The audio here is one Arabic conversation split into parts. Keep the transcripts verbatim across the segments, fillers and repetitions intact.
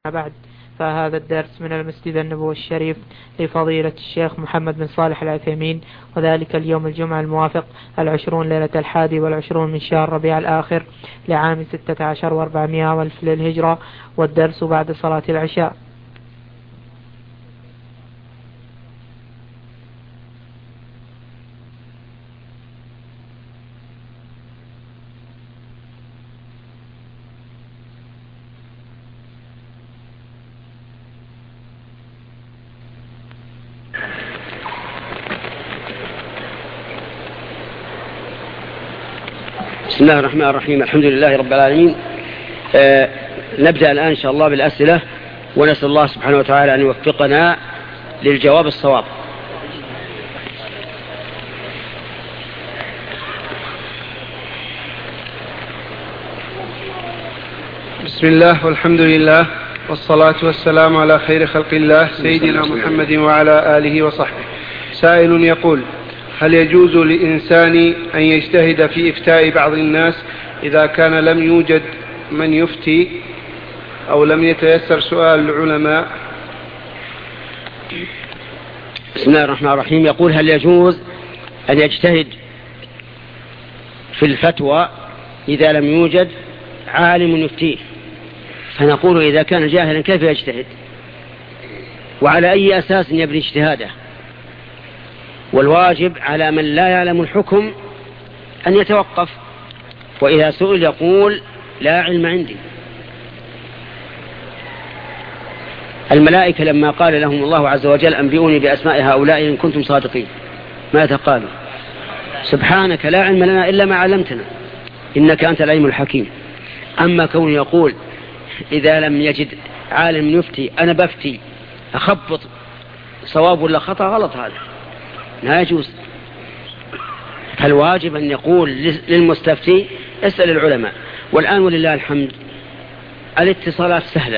بعد، فهذا الدرس من المسجد النبوي الشريف لفضيلة الشيخ محمد بن صالح العثيمين، وذلك اليوم الجمعة الموافق العشرون ليلة الحادي والعشرون من شهر ربيع الآخر لعام ستة عشر واربعمائة والف للهجرة، والدرس بعد صلاة العشاء. بسم الله الرحمن الرحيم. الحمد لله رب العالمين. آه نبدأ الآن إن شاء الله بالأسئلة، ونسأل الله سبحانه وتعالى أن يوفقنا للجواب الصواب. بسم الله والحمد لله والصلاة والسلام على خير خلق الله سيدنا محمد وعلى آله وصحبه. سائل يقول: هل يجوز للإنسان أن يجتهد في إفتاء بعض الناس إذا كان لم يوجد من يفتي أو لم يتيسر سؤال العلماء؟ بسم الله الرحمن الرحيم. يقول: هل يجوز أن يجتهد في الفتوى إذا لم يوجد عالم يفتيه؟ فنقول: إذا كان جاهلا كيف يجتهد؟ وعلى أي أساس يبني اجتهاده؟ والواجب على من لا يعلم الحكم أن يتوقف، وإذا سئل يقول: لا علم عندي. الملائكة لما قال لهم الله عز وجل: أنبئوني بأسماء هؤلاء إن كنتم صادقين، ماذا قالوا؟ سبحانك لا علم لنا إلا ما علمتنا إنك أنت العليم الحكيم. أما كون يقول إذا لم يجد عالم يفتي أنا بفتي، أخبط صواب ولا خطأ، غلط، هذا لا يجوز. فالواجب أن يقول للمستفتي: اسأل العلماء. والآن ولله الحمد الاتصالات سهلة،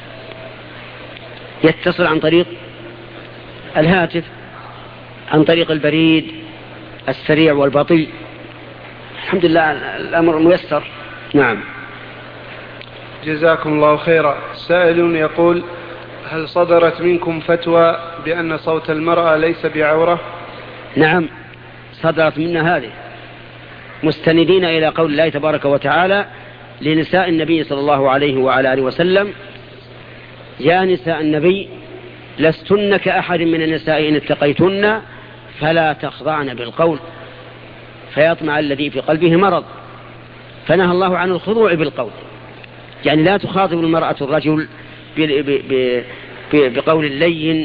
يتصل عن طريق الهاتف، عن طريق البريد السريع والبطيء، الحمد لله الأمر ميسر. نعم. جزاكم الله خيرا. سائل يقول: هل صدرت منكم فتوى بأن صوت المرأة ليس بعورة؟ نعم، صدرت منا هذه، مستندين إلى قول الله تبارك وتعالى لنساء النبي صلى الله عليه وعلى آله وسلم: يا نساء النبي لستن كأحد من النساء إن اتقيتن فلا تخضعن بالقول فيطمع الذي في قلبه مرض. فنهى الله عن الخضوع بالقول، يعني لا تخاطب المرأة الرجل بقول لين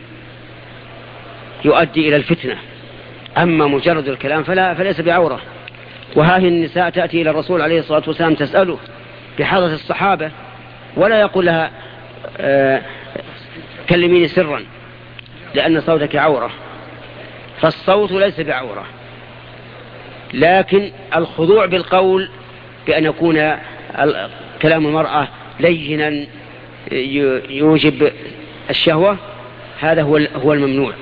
يؤدي إلى الفتنة، أما مجرد الكلام فلا فليس بعورة. وهذه النساء تأتي إلى الرسول عليه الصلاة والسلام تسأله بحضرة الصحابة، ولا يقول لها آه كلميني سرا لأن صوتك عورة، فالصوت ليس بعورة، لكن الخضوع بالقول بأن يكون كلام المرأة لينا يوجب الشهوة، هذا هو هو الممنوع.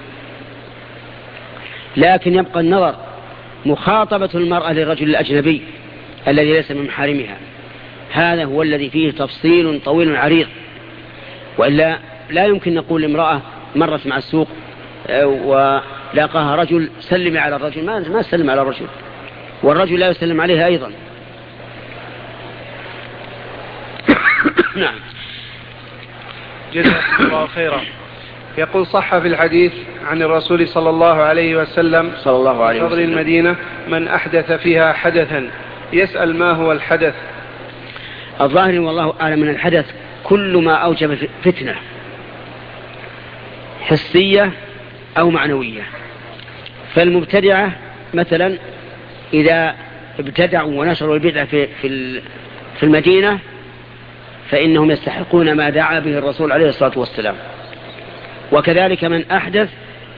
لكن يبقى النظر مخاطبة المرأة للرجل الأجنبي الذي ليس من محارمها، هذا هو الذي فيه تفصيل طويل عريض. وإلا لا يمكن نقول لامرأة مرت مع السوق ولاقاها رجل سلمي على الرجل، ما ما سلم على الرجل، والرجل لا يسلم عليها أيضا. نعم. جزاكم الله خيرا. يقول: صح في الحديث عن الرسول صلى الله عليه وسلم صلى الله عليه وسلم فضل المدينة من أحدث فيها حدثا. يسأل: ما هو الحدث؟ الظاهر والله أعلم من الحدث كل ما أوجب فتنة حسية أو معنوية. فالمبتدعة مثلا إذا ابتدعوا ونشروا البدعة في في المدينة فإنهم يستحقون ما دعا به الرسول عليه الصلاة والسلام. وكذلك من أحدث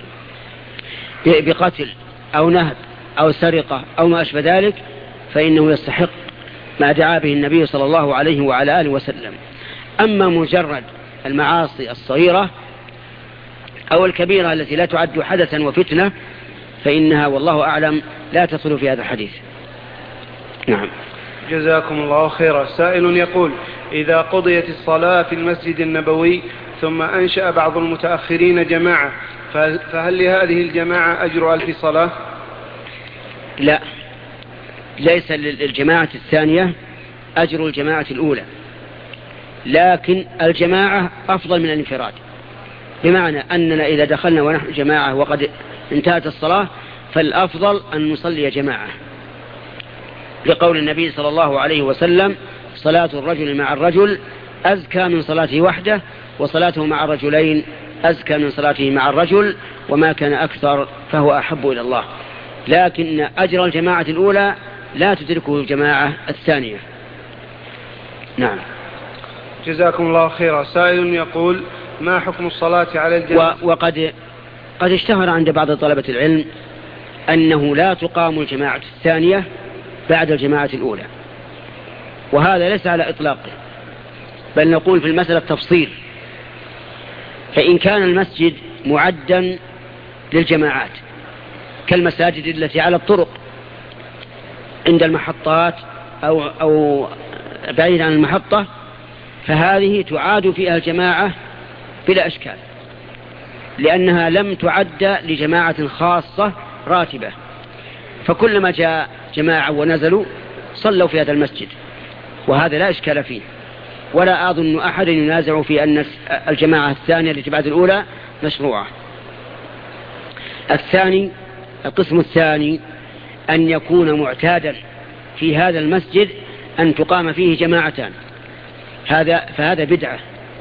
بقتل أو نهب أو سرقة أو ما أشبه ذلك فإنه يستحق ما دعا به النبي صلى الله عليه وعلى آله وسلم. أما مجرد المعاصي الصغيرة أو الكبيرة التي لا تعد حدثا وفتنة فإنها والله أعلم لا تصل في هذا الحديث. نعم. جزاكم الله خيرا. سائل يقول: إذا قضيت الصلاة في المسجد النبوي ثم أنشأ بعض المتأخرين جماعة، فهل لهذه الجماعة أجر ألف صلاة؟ لا، ليس للجماعة الثانية أجر الجماعة الأولى، لكن الجماعة أفضل من الانفراد، بمعنى أننا إذا دخلنا ونحن جماعة وقد انتهت الصلاة فالأفضل أن نصلي جماعة، لقول النبي صلى الله عليه وسلم: صلاة الرجل مع الرجل أزكى من صلاته وحده، وصلاته مع الرجلين أزكى من صلاته مع الرجل، وما كان أكثر فهو أحب إلى الله. لكن أجر الجماعة الأولى لا تدركه الجماعة الثانية. نعم. جزاكم الله خيرا. سائل يقول: ما حكم الصلاة على الجنازة؟ وقد قد اشتهر عند بعض طلبة العلم أنه لا تقام الجماعة الثانية بعد الجماعة الأولى، وهذا ليس على إطلاقه، بل نقول في المسألة تفصيل. فإن كان المسجد معدا للجماعات كالمساجد التي على الطرق عند المحطات أو, أو بعيد عن المحطة، فهذه تعاد فيها الجماعة بلا إشكال، لأنها لم تعد لجماعة خاصة راتبة، فكلما جاء جماعة ونزلوا صلوا في هذا المسجد، وهذا لا إشكال فيه، ولا أظن أحد ينازع في أن الجماعة الثانية التي بعد الأولى مشروعة. الثاني القسم الثاني أن يكون معتادا في هذا المسجد أن تقام فيه جماعتان، هذا فهذا بدعة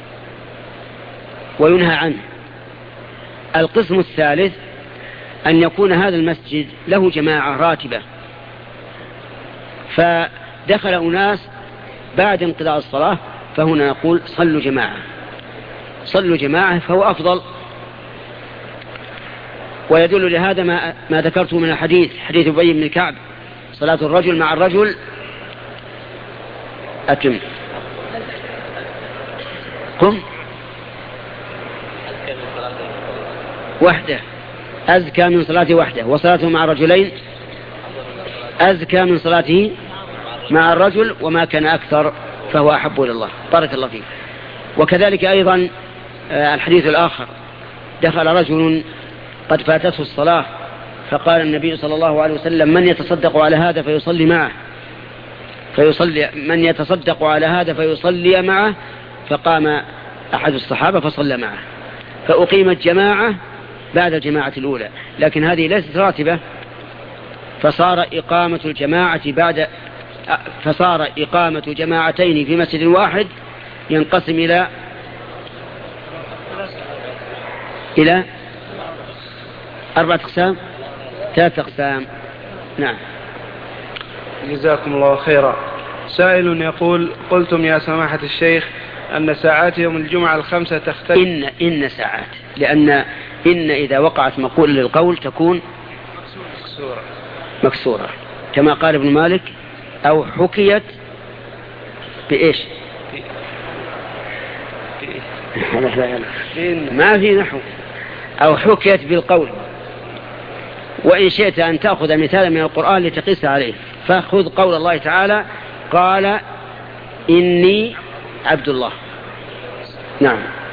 وينهى عنه. القسم الثالث أن يكون هذا المسجد له جماعة راتبة، فدخل أناس بعد انقضاء الصلاة، فهنا نقول صلوا جماعة، صلوا جماعة فهو أفضل. ويدل لهذا ما, ما ذكرته من الحديث، حديث أبي بن كعب: صلاة الرجل مع الرجل أتم قم وحده أزكى من صلاته وحده، وصلاته مع الرجلين أزكى من صلاته مع الرجل، وما كان أكثر فهو أحب إلى الله. بارك الله فيك. وكذلك أيضا الحديث الآخر: دخل رجل قد فاتته الصلاة، فقال النبي صلى الله عليه وسلم: من يتصدق على هذا فيصلي معه، فيصلي من يتصدق على هذا فيصلي معه، فقام أحد الصحابة فصلى معه، فأقيمت جماعة بعد الجماعة الأولى، لكن هذه ليست راتبة، فصار إقامة الجماعة بعد فصار إقامة جماعتين في مسجد واحد ينقسم إلى إلى أربعة أقسام، ثلاثة أقسام. نعم. جزاكم الله خيرا. سائل يقول: قلتم يا سماحة الشيخ أن ساعات يوم الجمعة الخمسة تختلف. إن إن ساعات، لأن إن إذا وقعت مقول للقول تكون مكسورة مكسورة كما قال ابن مالك: أو حكيت بإيش؟ ما في نحو. أو حكيت بالقول. وإن شئت أن تأخذ مثالا من القرآن لتقيس عليه، فخذ قول الله تعالى: قال إني عبد الله. نعم.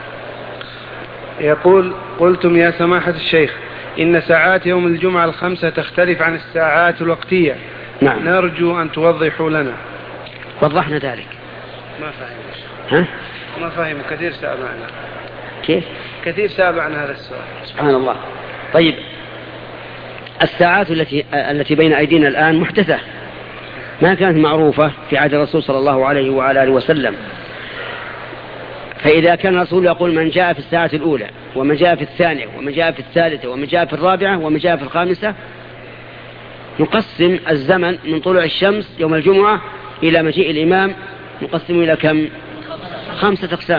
يقول: قلتم يا سماحة الشيخ إن ساعات يوم الجمعة الخمسة تختلف عن الساعات الوقتية. نعم. نرجو أن توضحوا لنا. وضحنا ذلك. ما فهمش. ها؟ ما فهم. كثير سأل عنه. كيف؟ كثير سأل عن هذا السؤال. سبحان الله. طيب، الساعات التي التي بين أيدينا الآن محدثة، ما كانت معروفة في عهد الرسول صلى الله عليه وعلى آله وسلم. فإذا كان الرسول يقول: من جاء في الساعة الأولى، ومن جاء في الثانية، ومن جاء في الثالثة، ومن جاء في الرابعة، ومن جاء في الخامسة، نقسم الزمن من طلوع الشمس يوم الجمعة إلى مجيء الإمام، نقسم إلى كم؟ خمسة أقسام.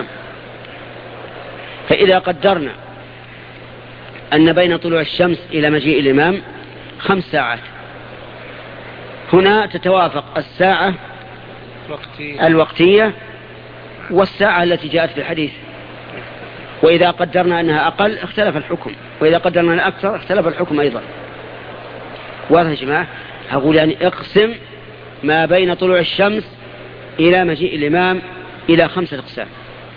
فإذا قدرنا أن بين طلوع الشمس إلى مجيء الإمام خمس ساعات، هنا تتوافق الساعة وقتية. الوقتية والساعة التي جاءت في الحديث. وإذا قدرنا أنها أقل اختلف الحكم، وإذا قدرنا أنها أكثر اختلف الحكم أيضا. واضح يا جماعة؟ أقول يعني اقسم ما بين طلوع الشمس إلى مجيء الإمام إلى خمسة أقسام.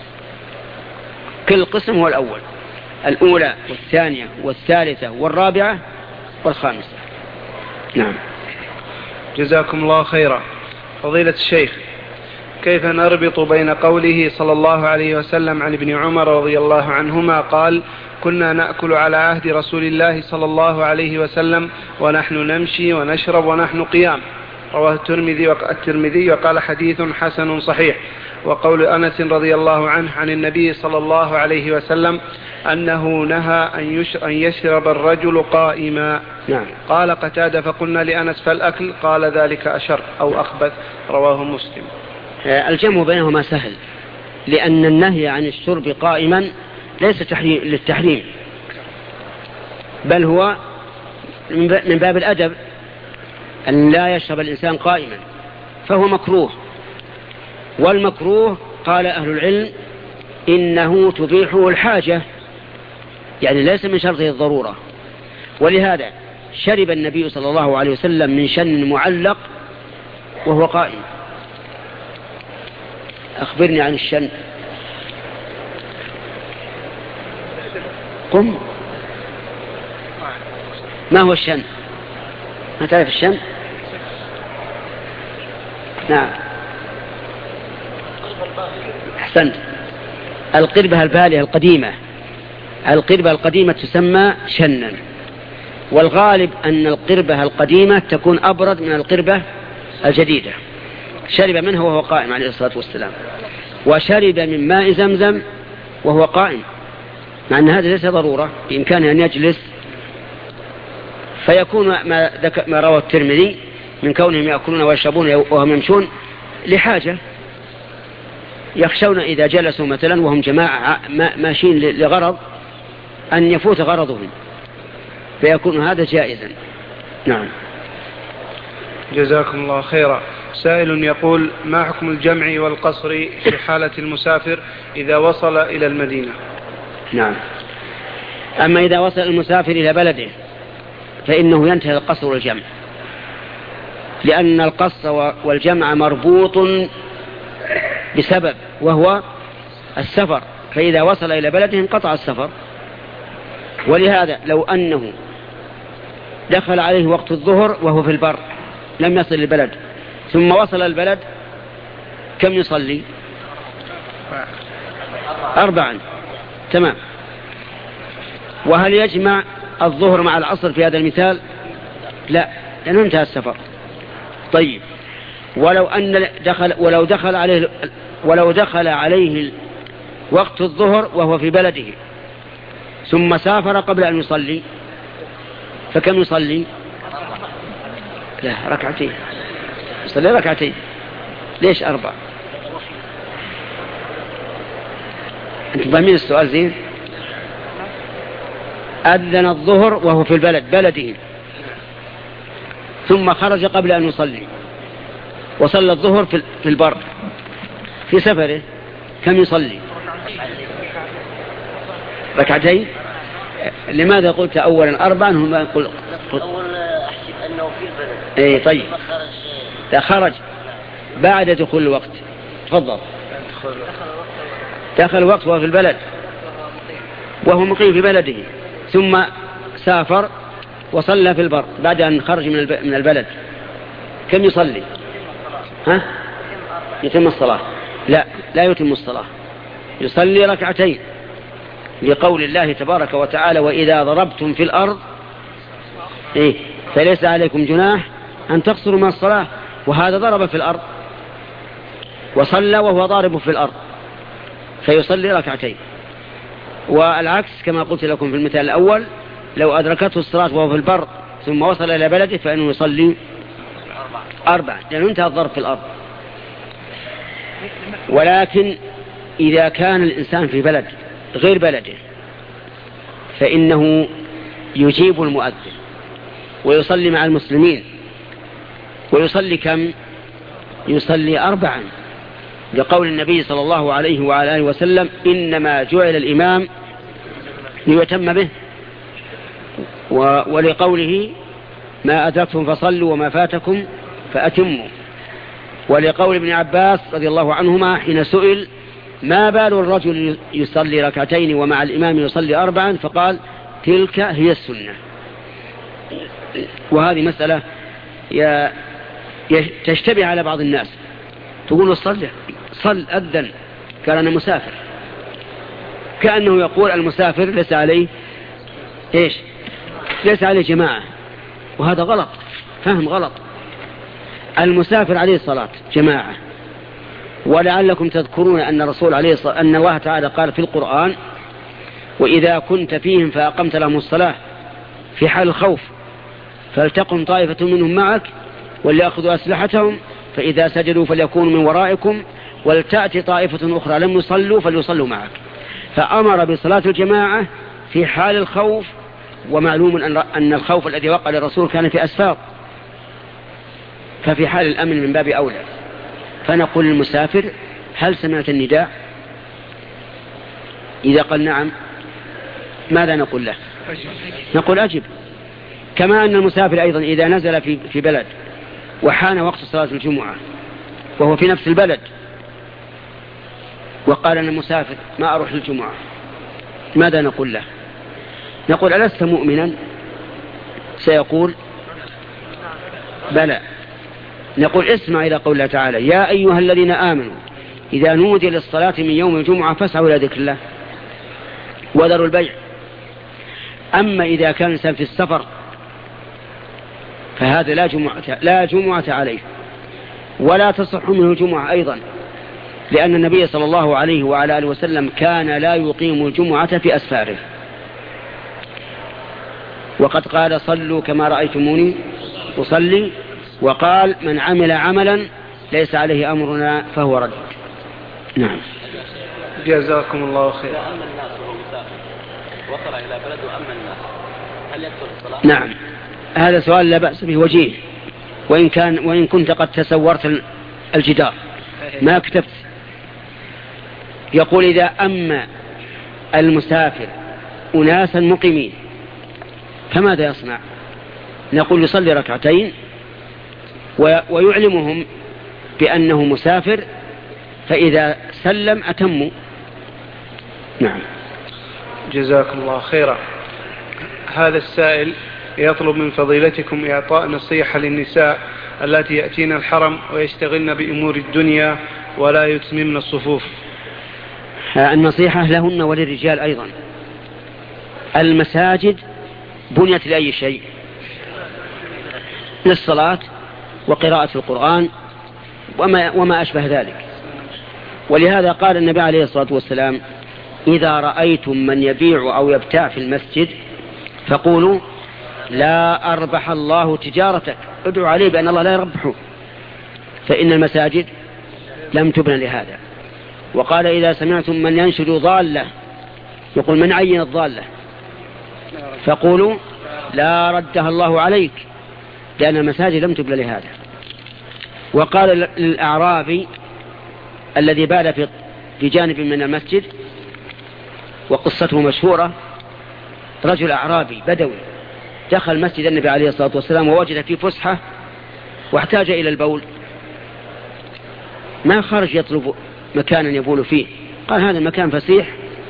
كل قسم هو الأول، الأولى والثانية والثالثة والرابعة والخامسة. نعم. جزاكم الله خيرا. فضيلة الشيخ، كيف نربط بين قوله صلى الله عليه وسلم عن ابن عمر رضي الله عنهما قال: كنا نأكل على عهد رسول الله صلى الله عليه وسلم ونحن نمشي ونشرب ونحن قيام، رواه الترمذي الترمذي وقال حديث حسن صحيح. وقول أنس رضي الله عنه عن النبي صلى الله عليه وسلم أنه نهى أن يشرب الرجل قائما. نعم. قال قتادة: فقلنا لأنس: فالأكل؟ قال: ذلك أشر أو أخبث، رواه مسلم. الجمع بينهما سهل، لأن النهي عن الشرب قائما ليس تحريم للتحريم، بل هو من باب الأدب أن لا يشرب الإنسان قائما، فهو مكروه. والمكروه قال أهل العلم إنه تبيحه الحاجة، يعني ليس من شرطه الضرورة. ولهذا شرب النبي صلى الله عليه وسلم من شن معلق وهو قائم. أخبرني عن الشن. قم. ما هو الشن؟ ما تعرف الشن؟ نعم، أحسنت. القربة البالية القديمة، القربة القديمة تسمى شنا، والغالب أن القربة القديمة تكون أبرد من القربة الجديدة. شرب منه وهو قائم عليه الصلاة والسلام، وشرب من ماء زمزم وهو قائم، مع أن هذا ليس ضرورة، بإمكانه أن يجلس. فيكون ما, ما روى الترمذي من كونهم يأكلون ويشربون وهم يمشون لحاجة، يخشون إذا جلسوا مثلا وهم جماعة ماشين لغرض أن يفوت غرضهم، فيكون هذا جائزا. نعم. جزاكم الله خيرا. سائل يقول: ما حكم الجمع والقصر في حالة المسافر إذا وصل إلى المدينة؟ نعم. أما إذا وصل المسافر إلى بلده فإنه ينتهي القصر والجمع، لأن القصر والجمع مربوط بسبب وهو السفر، فإذا وصل إلى بلده انقطع السفر. ولهذا لو أنه دخل عليه وقت الظهر وهو في البر لم يصل البلد، ثم وصل البلد، كم يصلي؟ أربعا. تمام. وهل يجمع الظهر مع العصر في هذا المثال؟ لا، لأنه انتهى السفر. طيب، ولو أن دخل ولو دخل عليه ولو دخل عليه وقت الظهر وهو في بلده ثم سافر قبل أن يصلي، فكم يصلي؟ لا، ركعتين. يصلي ركعتين. ليش أربع؟ أنتم فاهمين السؤال زين؟ أذن الظهر وهو في البلد بلده، ثم خرج قبل أن يصلي وصلى الظهر في البر في سفره، كم يصلي؟ ركعتين. لماذا قلت أولا أربعا؟ هم قل... قل... أول أحسب أنه في البلد. إيه طيب. خرج... خرج بعد دخول الوقت. تفضل. دخل الوقت وهو في البلد وهو مقيم في بلده، ثم سافر وصلى في البر بعد أن خرج من من البلد، كم يصلي؟ ها؟ يتم الصلاة؟ لا، لا يتم الصلاة، يصلي ركعتين، لقول الله تبارك وتعالى: وإذا ضربتم في الأرض إيه فليس عليكم جناح أن تقصروا من الصلاة. وهذا ضرب في الأرض وصلى وهو ضارب في الأرض، فيصلي ركعتين. والعكس كما قلت لكم في المثال الأول، لو أدركته الصلاة وهو في البر ثم وصل إلى بلده فإنه يصلي أربعة، لأنه انتهى الضرب في الأرض. ولكن إذا كان الإنسان في بلد غير بلده فإنه يجيب المؤذن ويصلي مع المسلمين، ويصلي كم؟ يصلي أربعا، لقول النبي صلى الله عليه وعلى آله وسلم: إنما جعل الإمام ليتم به، ولقوله: ما أدركتم فصلوا وما فاتكم فأتموا. ولقول ابن عباس رضي الله عنهما حين سئل ما بال الرجل يصلي ركعتين ومع الإمام يصلي أربعا فقال تلك هي السنة. وهذه مسألة تشتبه على بعض الناس، تقول صل صل أذن قال أنا مسافر، كأنه يقول المسافر ليس عليه إيش ليس عليه جماعة، وهذا غلط، فهم غلط. المسافر عليه الصلاة جماعة. ولعلكم تذكرون أن الرسول عليه الصلاة أن الله تعالى قال في القرآن وإذا كنت فيهم فأقمت لهم الصلاة في حال الخوف فلتقم طائفة منهم معك وليأخذوا أسلحتهم فإذا سجدوا فليكونوا من ورائكم ولتأتي طائفة أخرى لم يصلوا فليصلوا معك. فأمر بصلاة الجماعة في حال الخوف، ومعلوم أن الخوف الذي وقع للرسول كان في أسفار، ففي حال الأمن من باب أولى. فنقول للمسافر هل سمعت النداء؟ إذا قال نعم ماذا نقول له؟ نقول أجب. كما أن المسافر أيضا إذا نزل في في بلد وحان وقت صلاة الجمعة وهو في نفس البلد وقال أنا مسافر ما أروح للجمعة، ماذا نقول له؟ نقول ألست مؤمنا؟ سيقول بلى. نقول اسمع إلى قول الله تعالى يا أيها الذين آمنوا إذا نودي للصلاة من يوم الجمعة فاسعوا إلى ذكر الله وذروا البيع. أما إذا كان الإنسان في السفر فهذا لا جمعة, لا جمعة عليه ولا تصح منه الجمعة أيضا، لأن النبي صلى الله عليه وعلى آله وسلم كان لا يقيم الجمعة في أسفاره، وقد قال صلوا كما رأيتموني أصلي، وقال من عمل عملا ليس عليه أمرنا فهو رد. نعم. جزاكم الله خير. أما الناس وهو مسافر وصل إلى بلد وأما الناس هل يدخل الصلاة؟ نعم، هذا سؤال لا بأس به وجيه، وإن كان وإن كنت قد تسورت الجدار ما كتبت. يقول إذا أما المسافر أناسا مقيمين فماذا يصنع؟ نقول يصلي ركعتين ويعلمهم بأنه مسافر، فإذا سلم أتموا. نعم. جزاكم الله خيرا. هذا السائل يطلب من فضيلتكم إعطاء نصيحة للنساء التي يأتين الحرم ويشتغلن بأمور الدنيا ولا يتممن الصفوف. النصيحة لهن وللرجال أيضا. المساجد بنيت لأي شيء؟ للصلاة وقراءة القرآن وما, وما أشبه ذلك. ولهذا قال النبي عليه الصلاة والسلام إذا رأيتم من يبيع أو يبتاع في المسجد فقولوا لا أربح الله تجارتك، ادعوا عليه بأن الله لا يربحه، فإن المساجد لم تبنى لهذا. وقال إذا سمعتم من ينشد ضالة يقول من عين الضالة فقولوا لا ردها الله عليك، لأن المساجد لم تبنى لهذا. وقال للأعرابي الذي بال في في جانب من المسجد، وقصته مشهورة، رجل أعرابي بدوي دخل مسجد النبي عليه الصلاة والسلام ووجد فيه فسحة واحتاج إلى البول، ما خرج يطلب مكانا يبول فيه، قال هذا المكان فسيح،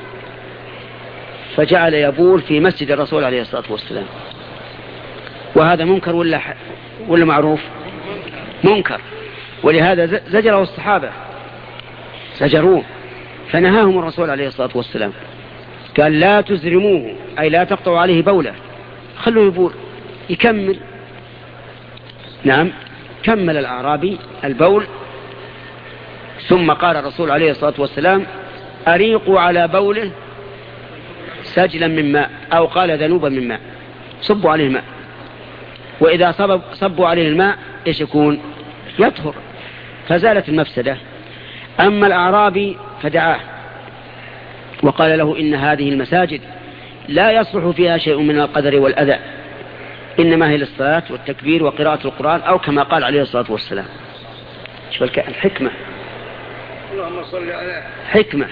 فجعل يبول في مسجد الرسول عليه الصلاة والسلام. وهذا منكر ولا ولا معروف؟ منكر. ولهذا زجره الصحابة، زجروه، فنهاهم الرسول عليه الصلاة والسلام، قال لا تزرموه، أي لا تقطعوا عليه بوله، خلوه يبول يكمل. نعم، كمل الأعرابي البول، ثم قال الرسول عليه الصلاة والسلام أريقوا على بوله سجلا من ماء، أو قال ذنوبا من ماء، صبوا عليه الماء، وإذا صب صبوا عليه الماء إيش يكون؟ يطهر، فزالت المفسدة. أما الأعرابي فدعاه وقال له إن هذه المساجد لا يصلح فيها شيء من القدر والأذى، إنما هي للصلاة والتكبير وقراءة القرآن، أو كما قال عليه الصلاة والسلام. شو الحكمة؟ اللهم صل على حكمة.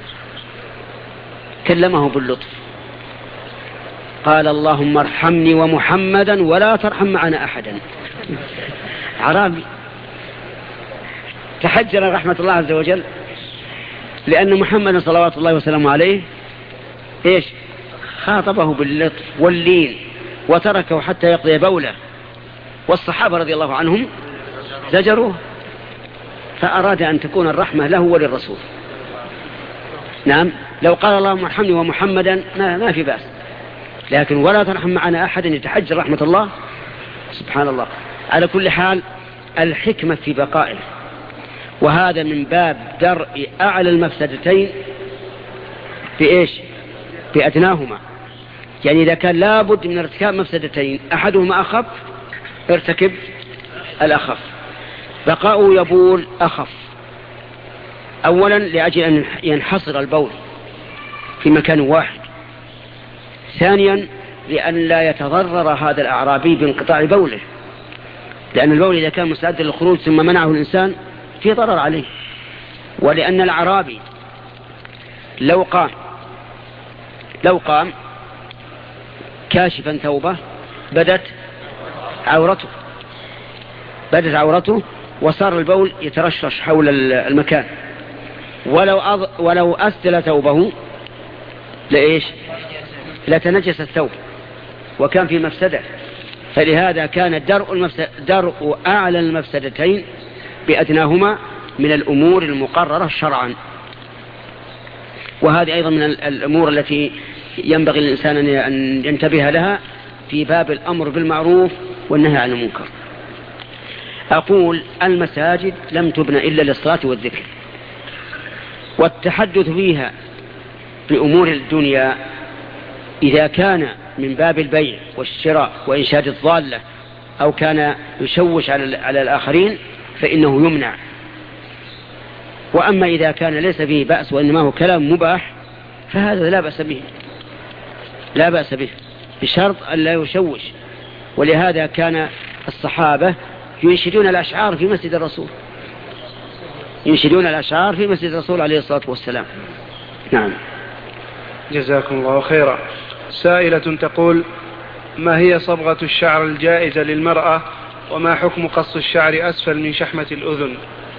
كلمه باللطف، قال اللهم ارحمني ومحمدا ولا ترحم معنا أحدا. عربي تحجر رحمة الله عز وجل؟ لأن محمد صلوات الله وسلامه عليه إيش خاطبه باللطف واللين وتركه حتى يقضي بوله، والصحابة رضي الله عنهم زجروه، فأراد أن تكون الرحمة له وللرسول. نعم، لو قال اللهم ارحمني ومحمدا ما, ما في بأس، لكن ولا ترحم معنا أحد يتحجر رحمة الله، سبحان الله. على كل حال الحكمة في بقائه، وهذا من باب درء أعلى المفسدتين بإيش بأدناهما. يعني إذا كان لابد من ارتكاب مفسدتين أحدهما أخف ارتكب الأخف. بقاؤه يبول أخف، أولا لأجل أن ينحصر البول في مكان واحد، ثانيا لأن لا يتضرر هذا الأعرابي بانقطاع بوله، لأن البول إذا كان مستعدا للخروج ثم منعه الإنسان في ضرر عليه. ولأن الأعرابي لو قام لو قام كاشفا ثوبه بدت عورته بدت عورته وصار البول يترشش حول المكان، ولو أض... ولو أسدل ثوبه لإيش لتنجس الثوب وكان في مفسدة. فلهذا كان درء, المفسد... درء أعلى المفسدتين بأدناهما من الأمور المقررة شرعا. وهذه أيضا من الأمور التي ينبغي للإنسان أن ينتبه لها في باب الأمر بالمعروف والنهي عن المنكر. أقول المساجد لم تبنى إلا للصلاة والذكر، والتحدث فيها بأمور الدنيا إذا كان من باب البيع والشراء وإنشاد الضالة أو كان يشوش على, على الآخرين فإنه يمنع. وأما إذا كان ليس فيه بأس وإنما هو كلام مباح فهذا لا بأس به لا بأس به بشرط أن لا يشوش. ولهذا كان الصحابة ينشدون الأشعار في مسجد الرسول ينشدون الأشعار في مسجد الرسول عليه الصلاة والسلام. نعم. جزاكم الله خيرا. سائلة تقول: ما هي صبغة الشعر الجائزة للمرأة، وما حكم قص الشعر أسفل من شحمة الأذن؟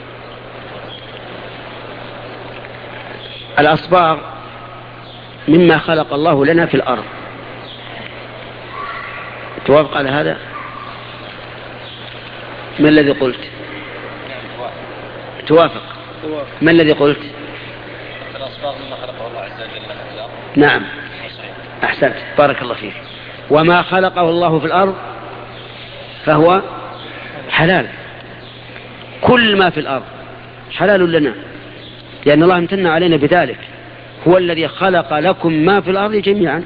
الأصباغ مما خلق الله لنا في الأرض. توافق على هذا؟ ما الذي قلت؟ توافق. ما الذي قلت؟ الأصباغ مما خلقه الله عز وجل لنا في الأرض. نعم، أحسنت، بارك الله فيك. وما خلقه الله في الأرض فهو حلال. كل ما في الأرض حلال لنا، لأن الله امتن علينا بذلك. هو الذي خلق لكم ما في الأرض جميعا،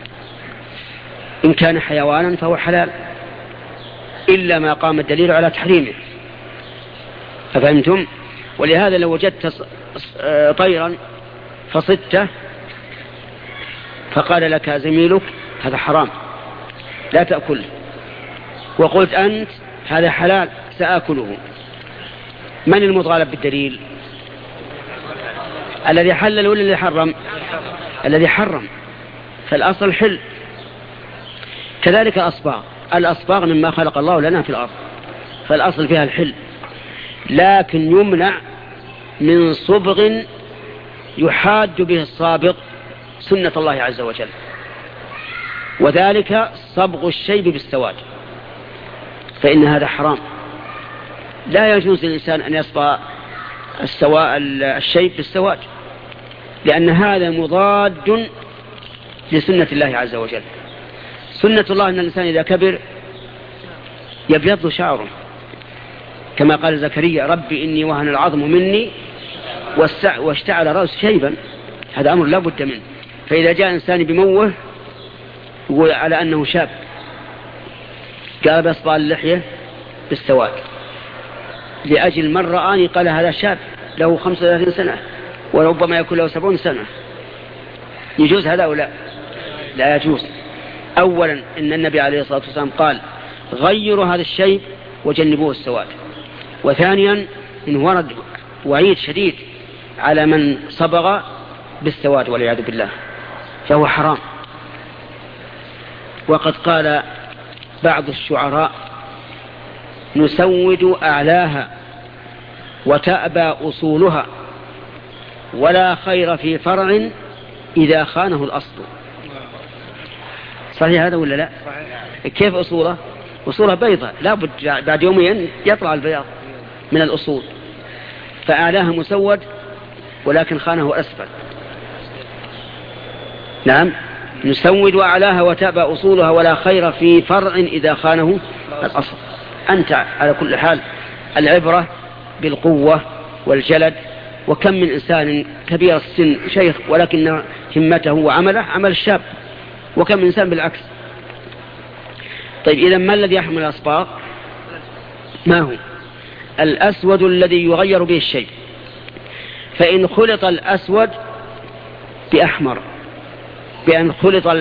إن كان حيوانا فهو حلال إلا ما قام الدليل على تحريمه. أفهمتم؟ ولهذا لو وجدت طيرا فصدته فقال لك زميلك هذا حرام لا تأكله، وقلت أنت هذا حلال سآكله، من المطالب بالدليل؟ الذي حلل ولا الذي حرم؟ الذي حرم. فالأصل حل. كذلك الأصباغ الأصباغ مما خلق الله لنا في الأرض، فالأصل فيها الحل، لكن يمنع من صبغ يحاد به الصابغ سنة الله عز وجل، وذلك صبغ الشيب بالسواد، فإن هذا حرام. لا يجوز للإنسان أن يصبغ السواء الشيب بالسواد، لأن هذا مضاد لسنة الله عز وجل. سنة الله أن الإنسان إذا كبر يبيض شعره، كما قال زكريا: ربي إني وهن العظم مني واشتعل رأس شيبا. هذا أمر لا بد منه. فإذا جاء إنسان بموه يقول على أنه شاب، قال بأصبع اللحية بالسواد، لأجل من رآني قال هذا شاب له خمسة وثلاثين سنة وربما يكون له سبعون سنة. يجوز هذا أو لا؟ لا يجوز. أولا إن النبي عليه الصلاة والسلام قال: غيروا هذا الشيء وجنبوه السواد. وثانيا إن ورد وعيد شديد على من صبغ بالسواد والعياذ بالله، فهو حرام. وقد قال بعض الشعراء: نسود أعلاها وتأبى أصولها ولا خير في فرع إذا خانه الأصل. صحيح هذا ولا لا؟ كيف أصوله؟ أصولها بيضة، لا بد بعد يومين يطلع البياض من الأصول، فأعلاها مسود ولكن خانه أسفل. نعم، نسود أعلاها وتأبى أصولها ولا خير في فرع إذا خانه الأصل. أنت على كل حال العبرة بالقوة والجلد، وكم من إنسان كبير السن شيخ ولكن همته وعمله عمل الشاب، وكم من إنسان بالعكس. طيب إذا ما الذي يحمل الأصباغ؟ ما هو؟ الأسود الذي يغير به الشيء. فإن خلط الأسود بأحمر، بأن خلط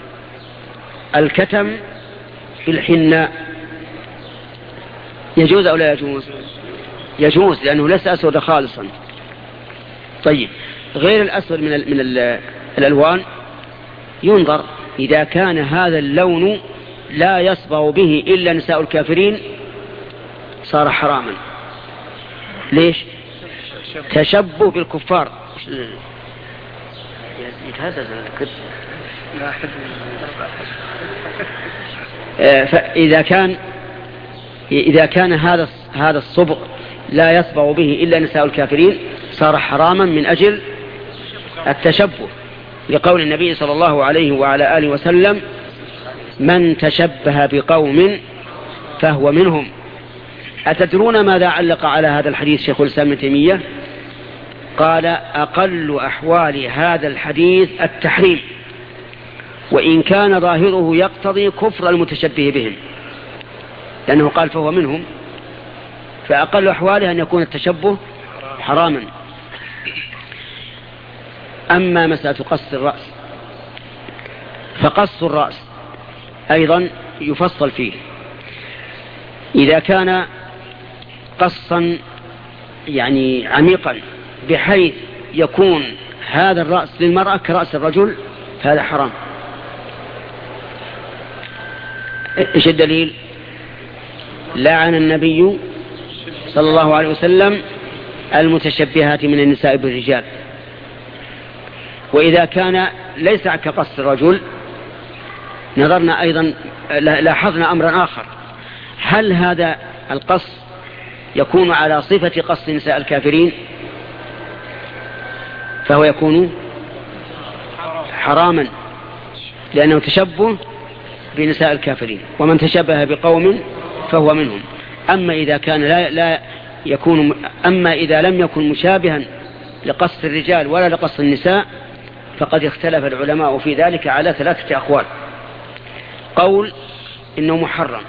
الكتم بالحناء، يجوز أو لا يجوز؟ يجوز، لأنه ليس أسود خالصا. طيب غير الأسود من, ال من ال الألوان ينظر، إذا كان هذا اللون لا يصبغ به إلا نساء الكافرين صار حراما. ليش؟ تشبه بالكفار. فإذا كان إذا كان هذا هذا الصبغ لا يصبغ به إلا نساء الكافرين صار حراما من أجل التشبه، لقول النبي صلى الله عليه وعلى آله وسلم: من تشبه بقوم فهو منهم. أتدرون ماذا علق على هذا الحديث شيخ الإسلام ابن تيمية؟ قال: أقل أحوال هذا الحديث التحريم، وإن كان ظاهره يقتضي كفر المتشبه بهم، لأنه قال فهو منهم، فأقل أحواله أن يكون التشبه حراما. أما مسألة قص الرأس، فقص الرأس أيضا يفصل فيه. إذا كان قصا يعني عميقا بحيث يكون هذا الرأس للمرأة كرأس الرجل فهذا حرام. إيش الدليل؟ لعن النبي صلى الله عليه وسلم المتشبهات من النساء بالرجال. وإذا كان ليس كقص الرجل نظرنا أيضا، لاحظنا أمرا آخر: هل هذا القص يكون على صفة قص نساء الكافرين؟ فهو يكون حراما، لأنه تشبه بنساء الكافرين، ومن تشبه بقوم فهو منهم. أما إذا كان لا, لا يكون أما إذا لم يكن مشابها لقص الرجال ولا لقص النساء فقد اختلف العلماء في ذلك على ثلاثة أقوال: قول إنه محرم،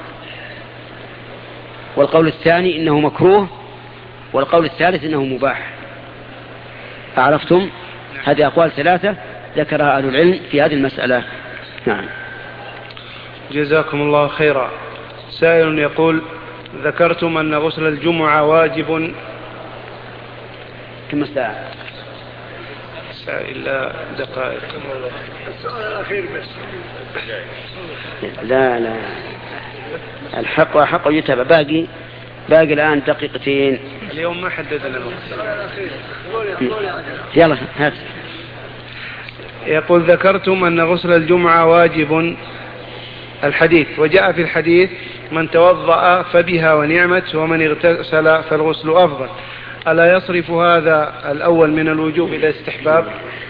والقول الثاني إنه مكروه، والقول الثالث إنه مباح. عرفتم؟ هذه أقوال ثلاثة ذكرها أهل العلم في هذه المسألة. نعم. جزاكم الله خيرا. سائل يقول: ذكرتم أن غسل الجمعة واجب. كم ساعة؟ إلا دقائق. السؤال الأخير بس. لا لا الحق وحق يتبع. باقي باقي الآن دقيقتين. اليوم ما حددنا الوقت. يلا هات. يقول: ذكرتم أن غسل الجمعة واجب الحديث، وجاء في الحديث: من توضأ فبها ونعمت، ومن اغتسل فالغسل أفضل. ألا يصرف هذا الأول من الوجوب إلى استحباب؟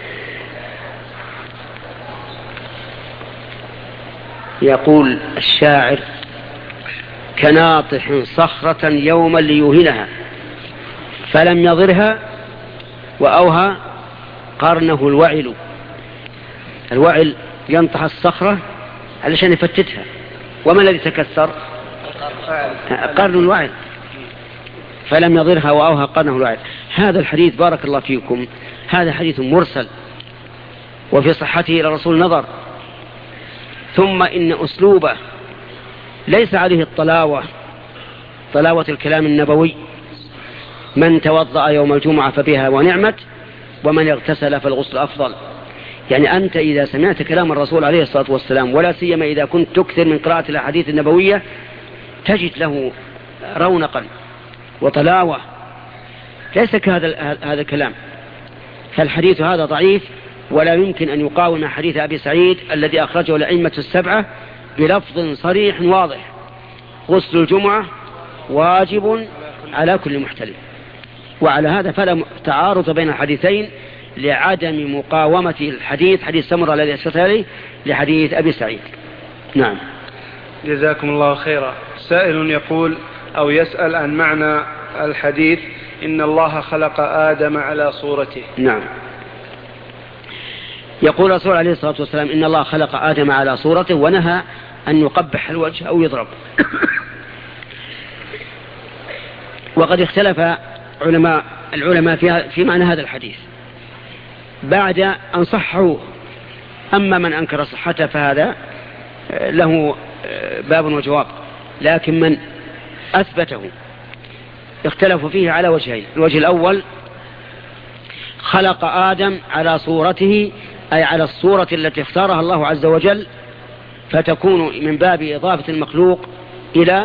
يقول الشاعر: كناطح صخرة يوما ليوهنها فلم يضرها وأوهى قرنه الوعل. الوعل ينطح الصخرة علشان يفتتها، وما الذي تكسر؟ قرن الوعل. فلم يضرها وأوهى قرنه الوعل. هذا الحديث بارك الله فيكم هذا حديث مرسل، وفي صحته إلى الرسول نظر، ثم إن أسلوبه ليس عليه الطلاوة طلاوة الكلام النبوي: من توضأ يوم الجمعة فبها ونعمت، ومن اغتسل فالغسل أفضل. يعني أنت إذا سمعت كلام الرسول عليه الصلاة والسلام، ولا سيما إذا كنت تكثر من قراءة الأحاديث النبوية، تجد له رونقا وطلاوة ليس كهذا هذا الكلام. فالحديث هذا ضعيف ولا يمكن أن يقاوم حديث أبي سعيد الذي أخرجه الأئمة السبعة بلفظ صريح واضح: غسل الجمعة واجب على كل محتلم. وعلى هذا فلا تعارض بين الحديثين لعدم مقاومة الحديث حديث سمرة الذي أشرت عليه لحديث أبي سعيد. نعم. جزاكم الله خيرا. سائل يقول أو يسأل عن معنى الحديث إن الله خلق آدم على صورته. نعم. يقول الرسول عليه الصلاة والسلام إن الله خلق آدم على صورته ونهى أن يقبح الوجه أو يضرب. وقد اختلف علماء العلماء فيها في معنى هذا الحديث بعد أن صحوه. أما من أنكر صحته فهذا له باب وجواب، لكن من أثبته اختلفوا فيه على وجهين. الوجه الأول: خلق آدم على صورته، أي على الصورة التي اختارها الله عز وجل، فتكون من باب إضافة المخلوق إلى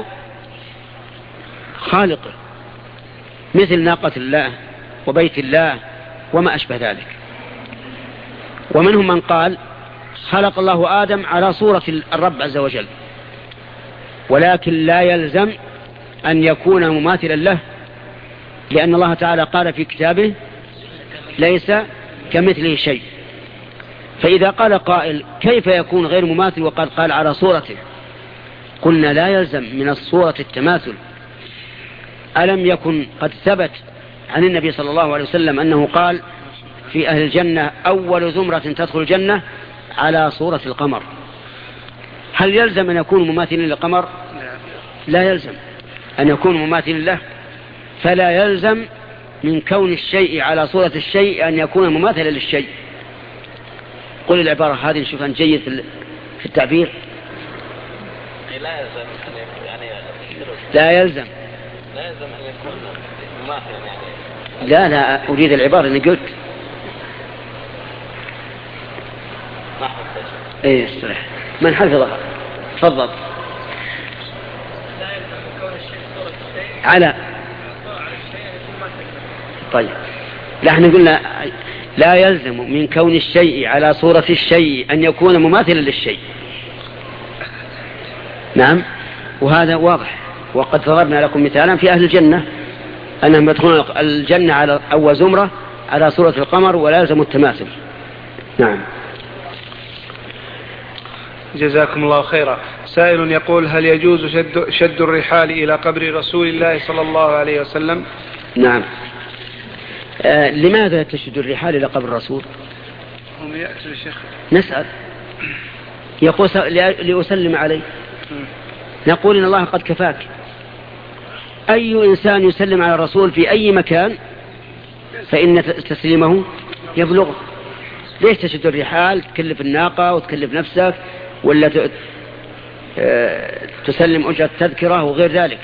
خالقه، مثل ناقة الله وبيت الله وما أشبه ذلك. ومنهم من قال خلق الله آدم على صورة الرب عز وجل، ولكن لا يلزم أن يكون مماثلا له، لأن الله تعالى قال في كتابه: ليس كمثله شيء. فإذا قال قائل: كيف يكون غير مماثل وقد قال على صورته؟ قلنا: لا يلزم من الصورة التماثل. ألم يكن قد ثبت عن النبي صلى الله عليه وسلم أنه قال في أهل الجنة: أول زمرة تدخل الجنة على صورة القمر؟ هل يلزم أن يكون مماثلا للقمر؟ لا يلزم أن يكون مماثلا له. فلا يلزم من كون الشيء على صورة الشيء أن يكون مماثلا للشيء. قل العبارة هذه نشوف أن جيد في التعبير. لا يلزم أن يكون يعني لا يلزم لا يلزم أن يكون مماثلا يعني. لا لا أريد العبارة اللي قلت. ايه استرح. من حفظها؟ تفضل. على طيب. لا احنا قلنا لا يلزم من كون الشيء على صورة الشيء أن يكون مماثلا للشيء. نعم، وهذا واضح. وقد ضربنا لكم مثالا في أهل الجنة أنهم يدخلون الجنة على أول زمرة على صورة القمر ولا يلزم التماثل. نعم. جزاكم الله خيرا. سائل يقول: هل يجوز شد, شد الرحال إلى قبر رسول الله صلى الله عليه وسلم؟ نعم. آه لماذا تشد الرحال إلى قبر الرسول؟ هم يأتوا الشيخ نسأل. يقول لأسلم عليه. نقول إن الله قد كفاك. أي إنسان يسلم على الرسول في أي مكان فإن تسليمه يبلغه. ليش تشد الرحال؟ تكلف الناقة وتكلف نفسك، ولا تسلم أجرة تذكرة وغير ذلك.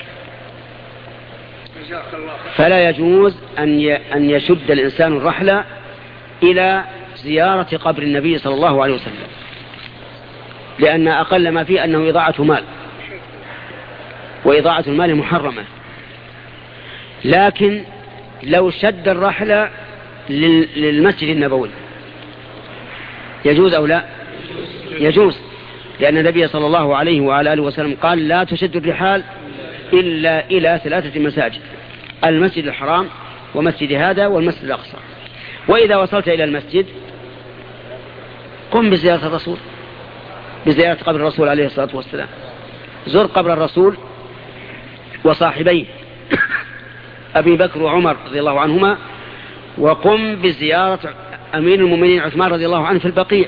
فلا يجوز أن يشد الإنسان الرحلة إلى زيارة قبر النبي صلى الله عليه وسلم، لأن أقل ما فيه أنه إضاعة مال، وإضاعة المال محرمة. لكن لو شد الرحلة للمسجد النبوي يجوز أو لا؟ يجوز، لأن النبي صلى الله عليه وعلى آله وسلم قال: لا تشد الرحال إلا إلى ثلاثة مساجد: المسجد الحرام ومسجد هذا والمسجد الأقصى. وإذا وصلت إلى المسجد قم بزيارة الرسول، بزيارة قبر الرسول عليه الصلاة والسلام. زر قبر الرسول وصاحبيه أبي بكر وعمر رضي الله عنهما، وقم بزيارة أمير المؤمنين عثمان رضي الله عنه في البقيع،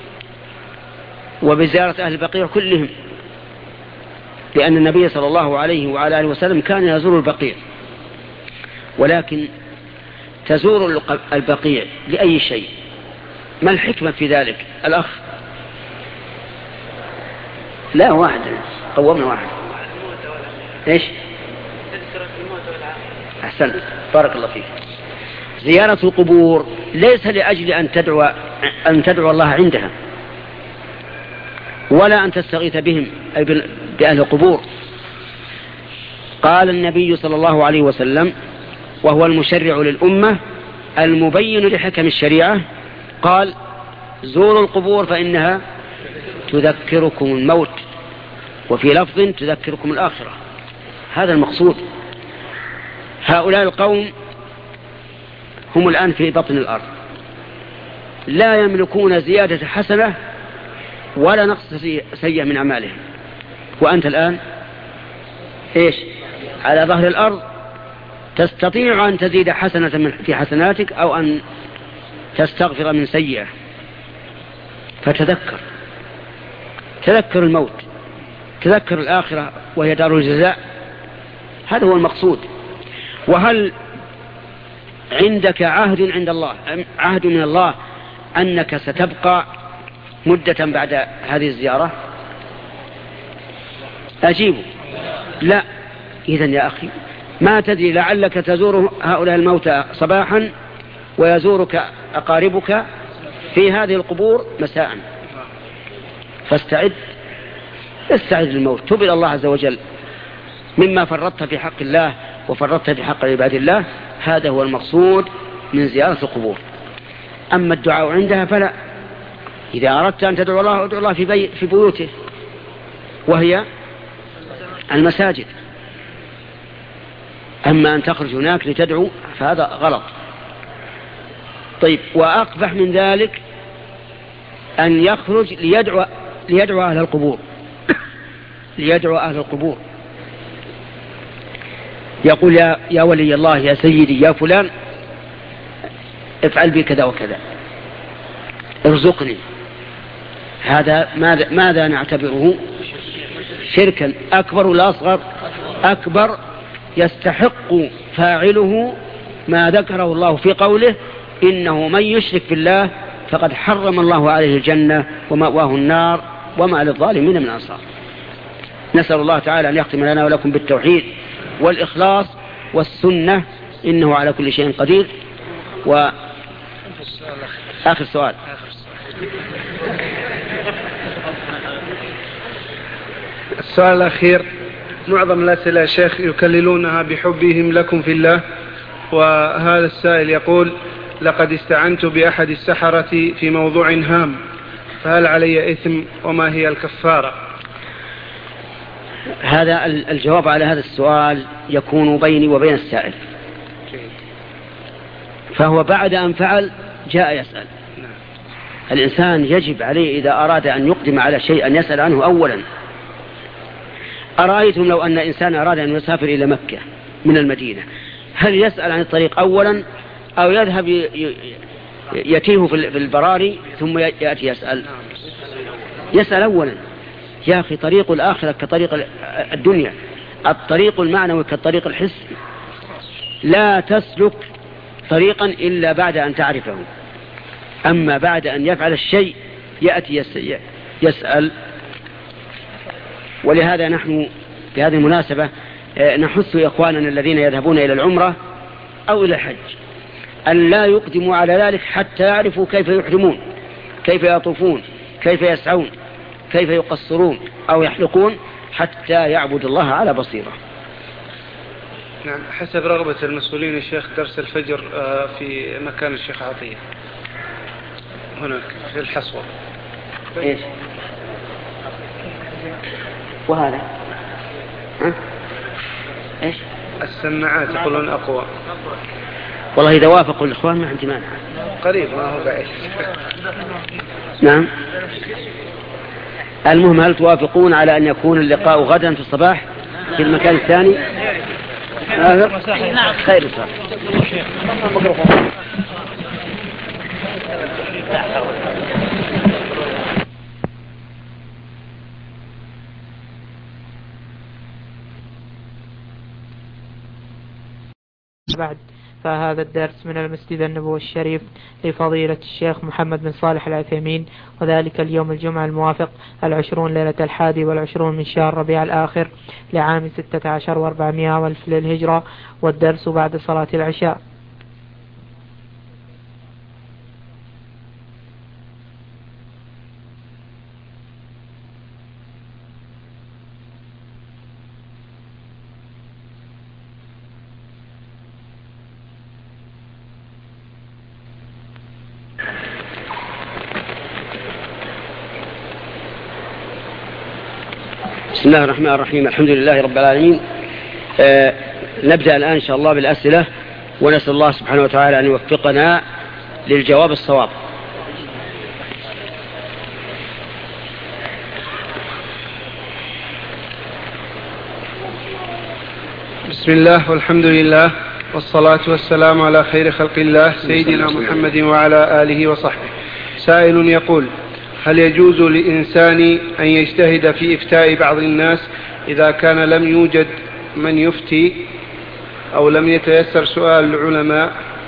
وبزيارة أهل البقيع كلهم، لأن النبي صلى الله عليه وعلى آله وسلم كان يزور البقيع. ولكن تزور البقيع لأي شيء؟ ما الحكمة في ذلك؟ الأخ لا واحد قومنا واحد. إيش؟ أحسنت، بارك الله فيك. زيارة القبور ليس لأجل أن تدعو أن تدعو الله عندها، ولا أن تستغيث بهم أي بأهل القبور. قال النبي صلى الله عليه وسلم: وهو المشرع للأمة المبين لحكم الشريعة، قال زوروا القبور فإنها تذكركم الموت، وفي لفظ تذكركم الآخرة. هذا المقصود. هؤلاء القوم هم الآن في بطن الأرض، لا يملكون زيادة حسنة ولا نقص سيئة من أعمالهم، وأنت الآن إيش على ظهر الأرض، تستطيع أن تزيد حسنة في حسناتك أو أن تستغفر من سيئة. فتذكر، تذكر الموت، تذكر الآخرة وهي دار الجزاء. هذا هو المقصود. وهل عندك عهد عند الله، عهد من الله أنك ستبقى مدة بعد هذه الزيارة؟ أجيب لا. إذن يا أخي ما تدري، لعلك تزور هؤلاء الموتى صباحا ويزورك أقاربك في هذه القبور مساء. فاستعد، استعد للموت، تب إلى الله عز وجل مما فرطت في حق الله وفرطت في حق عباد الله. هذا هو المقصود من زيارة القبور. أما الدعاء عندها فلا. إذا أردت أن تدعو الله ادعو الله في, بي في بيوته وهي المساجد. أما أن تخرج هناك لتدعو فهذا غلط. طيب، وأقبح من ذلك أن يخرج ليدعو, ليدعو أهل القبور ليدعو أهل القبور يقول يا, يا ولي الله، يا سيدي، يا فلان، افعل بي كذا وكذا، ارزقني. هذا ماذا, ماذا نعتبره شركا أكبر ولا أصغر؟ أكبر. يستحق فاعله ما ذكره الله في قوله إنه من يشرك بالله فقد حرم الله عليه الجنة ومأواه النار وما للظالمين من أنصار. نسأل الله تعالى أن يختم لنا ولكم بالتوحيد والإخلاص والسنة، إنه على كل شيء قدير. وآخر سؤال. السؤال الأخير: معظم الأسئلة يا شيخ يكللونها بحبهم لكم في الله، وهذا السائل يقول: لقد استعنت بأحد السحرة في موضوع هام، فهل علي إثم وما هي الكفارة؟ هذا الجواب على هذا السؤال يكون بيني وبين السائل، فهو بعد أن فعل جاء يسأل. الإنسان يجب عليه إذا أراد أن يقدم على شيء أن يسأل عنه أولا. أرأيتم لو أن إنسان أراد أن يسافر إلى مكة من المدينة، هل يسأل عن الطريق أولا أو يذهب يتيه في البراري ثم يأتي يسأل؟ يسأل أولا. يا أخي طريق الآخرة كطريق الدنيا، الطريق المعنوي كالطريق الحسي. لا تسلك طريقا إلا بعد أن تعرفه. أما بعد أن يفعل الشيء يأتي يسأل. ولهذا نحن في هذه المناسبة نحث إخواننا الذين يذهبون إلى العمرة أو إلى الحج أن لا يقدموا على ذلك حتى يعرفوا كيف يحرمون، كيف يطوفون، كيف يسعون، كيف يقصرون أو يحلقون، حتى يعبد الله على بصيرة. نعم، حسب رغبة المسؤولين الشيخ درس الفجر في مكان الشيخ عطية هناك في الحصوة. إيش وهذا؟ ها؟ إيش؟ السماعات يقولون أقوى. والله إذا وافقوا الإخوان ما عندي مانع. قريب ما هو بعيد. نعم. المهم هل توافقون على أن يكون اللقاء غدا في الصباح في المكان الثاني؟ خير صار. بعد، فهذا الدرس من المسجد النبوي الشريف لفضيلة الشيخ محمد بن صالح العثيمين، وذلك اليوم الجمعة الموافق العشرون ليلة الحادي والعشرون من شهر ربيع الآخر لعام ستة عشر واربعمائة والف للهجرة، والدرس بعد صلاة العشاء. بسم الله الرحمن الرحيم. الحمد لله رب العالمين. آه نبدأ الآن إن شاء الله بالأسئلة، ونسأل الله سبحانه وتعالى أن يوفقنا للجواب الصواب. بسم الله والحمد لله والصلاة والسلام على خير خلق الله سيدنا محمد وعلى آله وصحبه. سائل يقول: هل يجوز لإنسان أن يجتهد في إفتاء بعض الناس إذا كان لم يوجد من يفتي أو لم يتيسر سؤال العلماء؟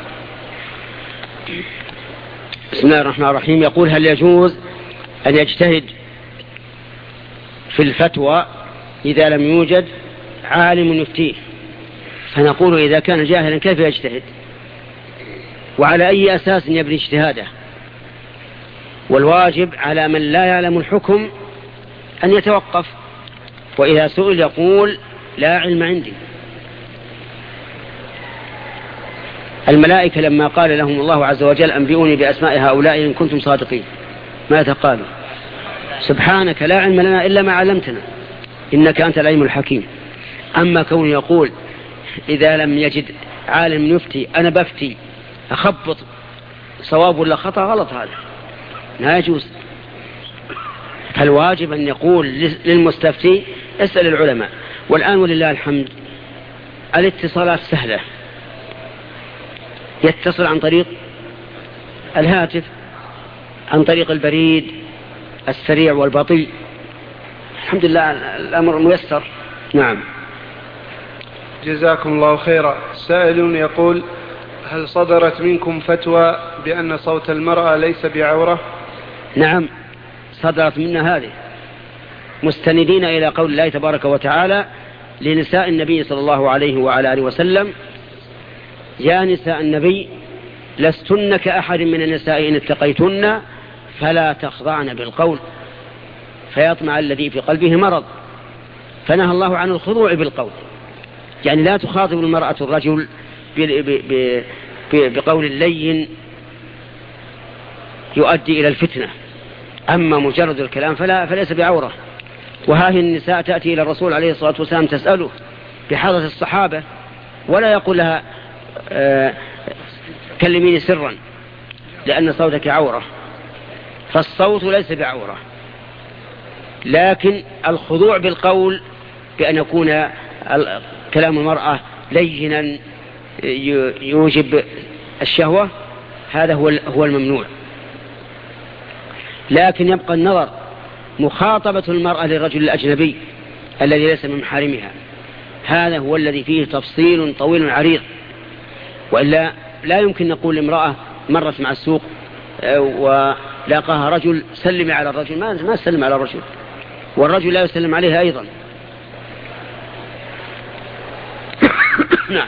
بسم الله الرحمن الرحيم. يقول: هل يجوز أن يجتهد في الفتوى إذا لم يوجد عالم يفتيه؟ فنقول: إذا كان جاهلا كيف يجتهد؟ وعلى أي أساس يبني اجتهاده؟ والواجب على من لا يعلم الحكم أن يتوقف، وإذا سئل يقول: لا علم عندي. الملائكة لما قال لهم الله عز وجل: أنبئوني بأسماء هؤلاء إن كنتم صادقين، ماذا قالوا؟ سبحانك لا علم لنا إلا ما علمتنا إنك أنت العليم الحكيم. أما كون يقول إذا لم يجد عالم يفتي أنا بفتي أخبط صواب ولا خطأ، غلط، هذا لا يجوز. فالواجب أن يقول للمستفتي: اسأل العلماء. والآن ولله الحمد الاتصالات سهلة، يتصل عن طريق الهاتف، عن طريق البريد السريع والبطيء، الحمد لله الأمر ميسر. نعم. جزاكم الله خيرا. سائل يقول: هل صدرت منكم فتوى بأن صوت المرأة ليس بعورة؟ نعم، صدرت منا هذه، مستندين إلى قول الله تبارك وتعالى لنساء النبي صلى الله عليه وعلى آله وسلم: يا نساء النبي لستن كأحد من النساء إن اتقيتن فلا تخضعن بالقول فيطمع الذي في قلبه مرض. فنهى الله عن الخضوع بالقول، يعني لا تخاطب المرأة الرجل بقول لين يؤدي إلى الفتنة. أما مجرد الكلام فلا فليس بعورة. وهذه النساء تأتي إلى الرسول عليه الصلاة والسلام تسأله بحضرة الصحابة، ولا يقول لها آه كلميني سرا لأن صوتك عورة. فالصوت ليس بعورة، لكن الخضوع بالقول بأن يكون كلام المرأة لينا يوجب الشهوة، هذا هو هو الممنوع. لكن يبقى النظر مخاطبة المرأة للرجل الأجنبي الذي ليس من محارمها، هذا هو الذي فيه تفصيل طويل عريض. وإلا لا يمكن نقول لامرأة مرت مع السوق ولاقاها رجل سلمي على الرجل، ما ما سلم على الرجل، والرجل لا يسلم عليها أيضا. نعم.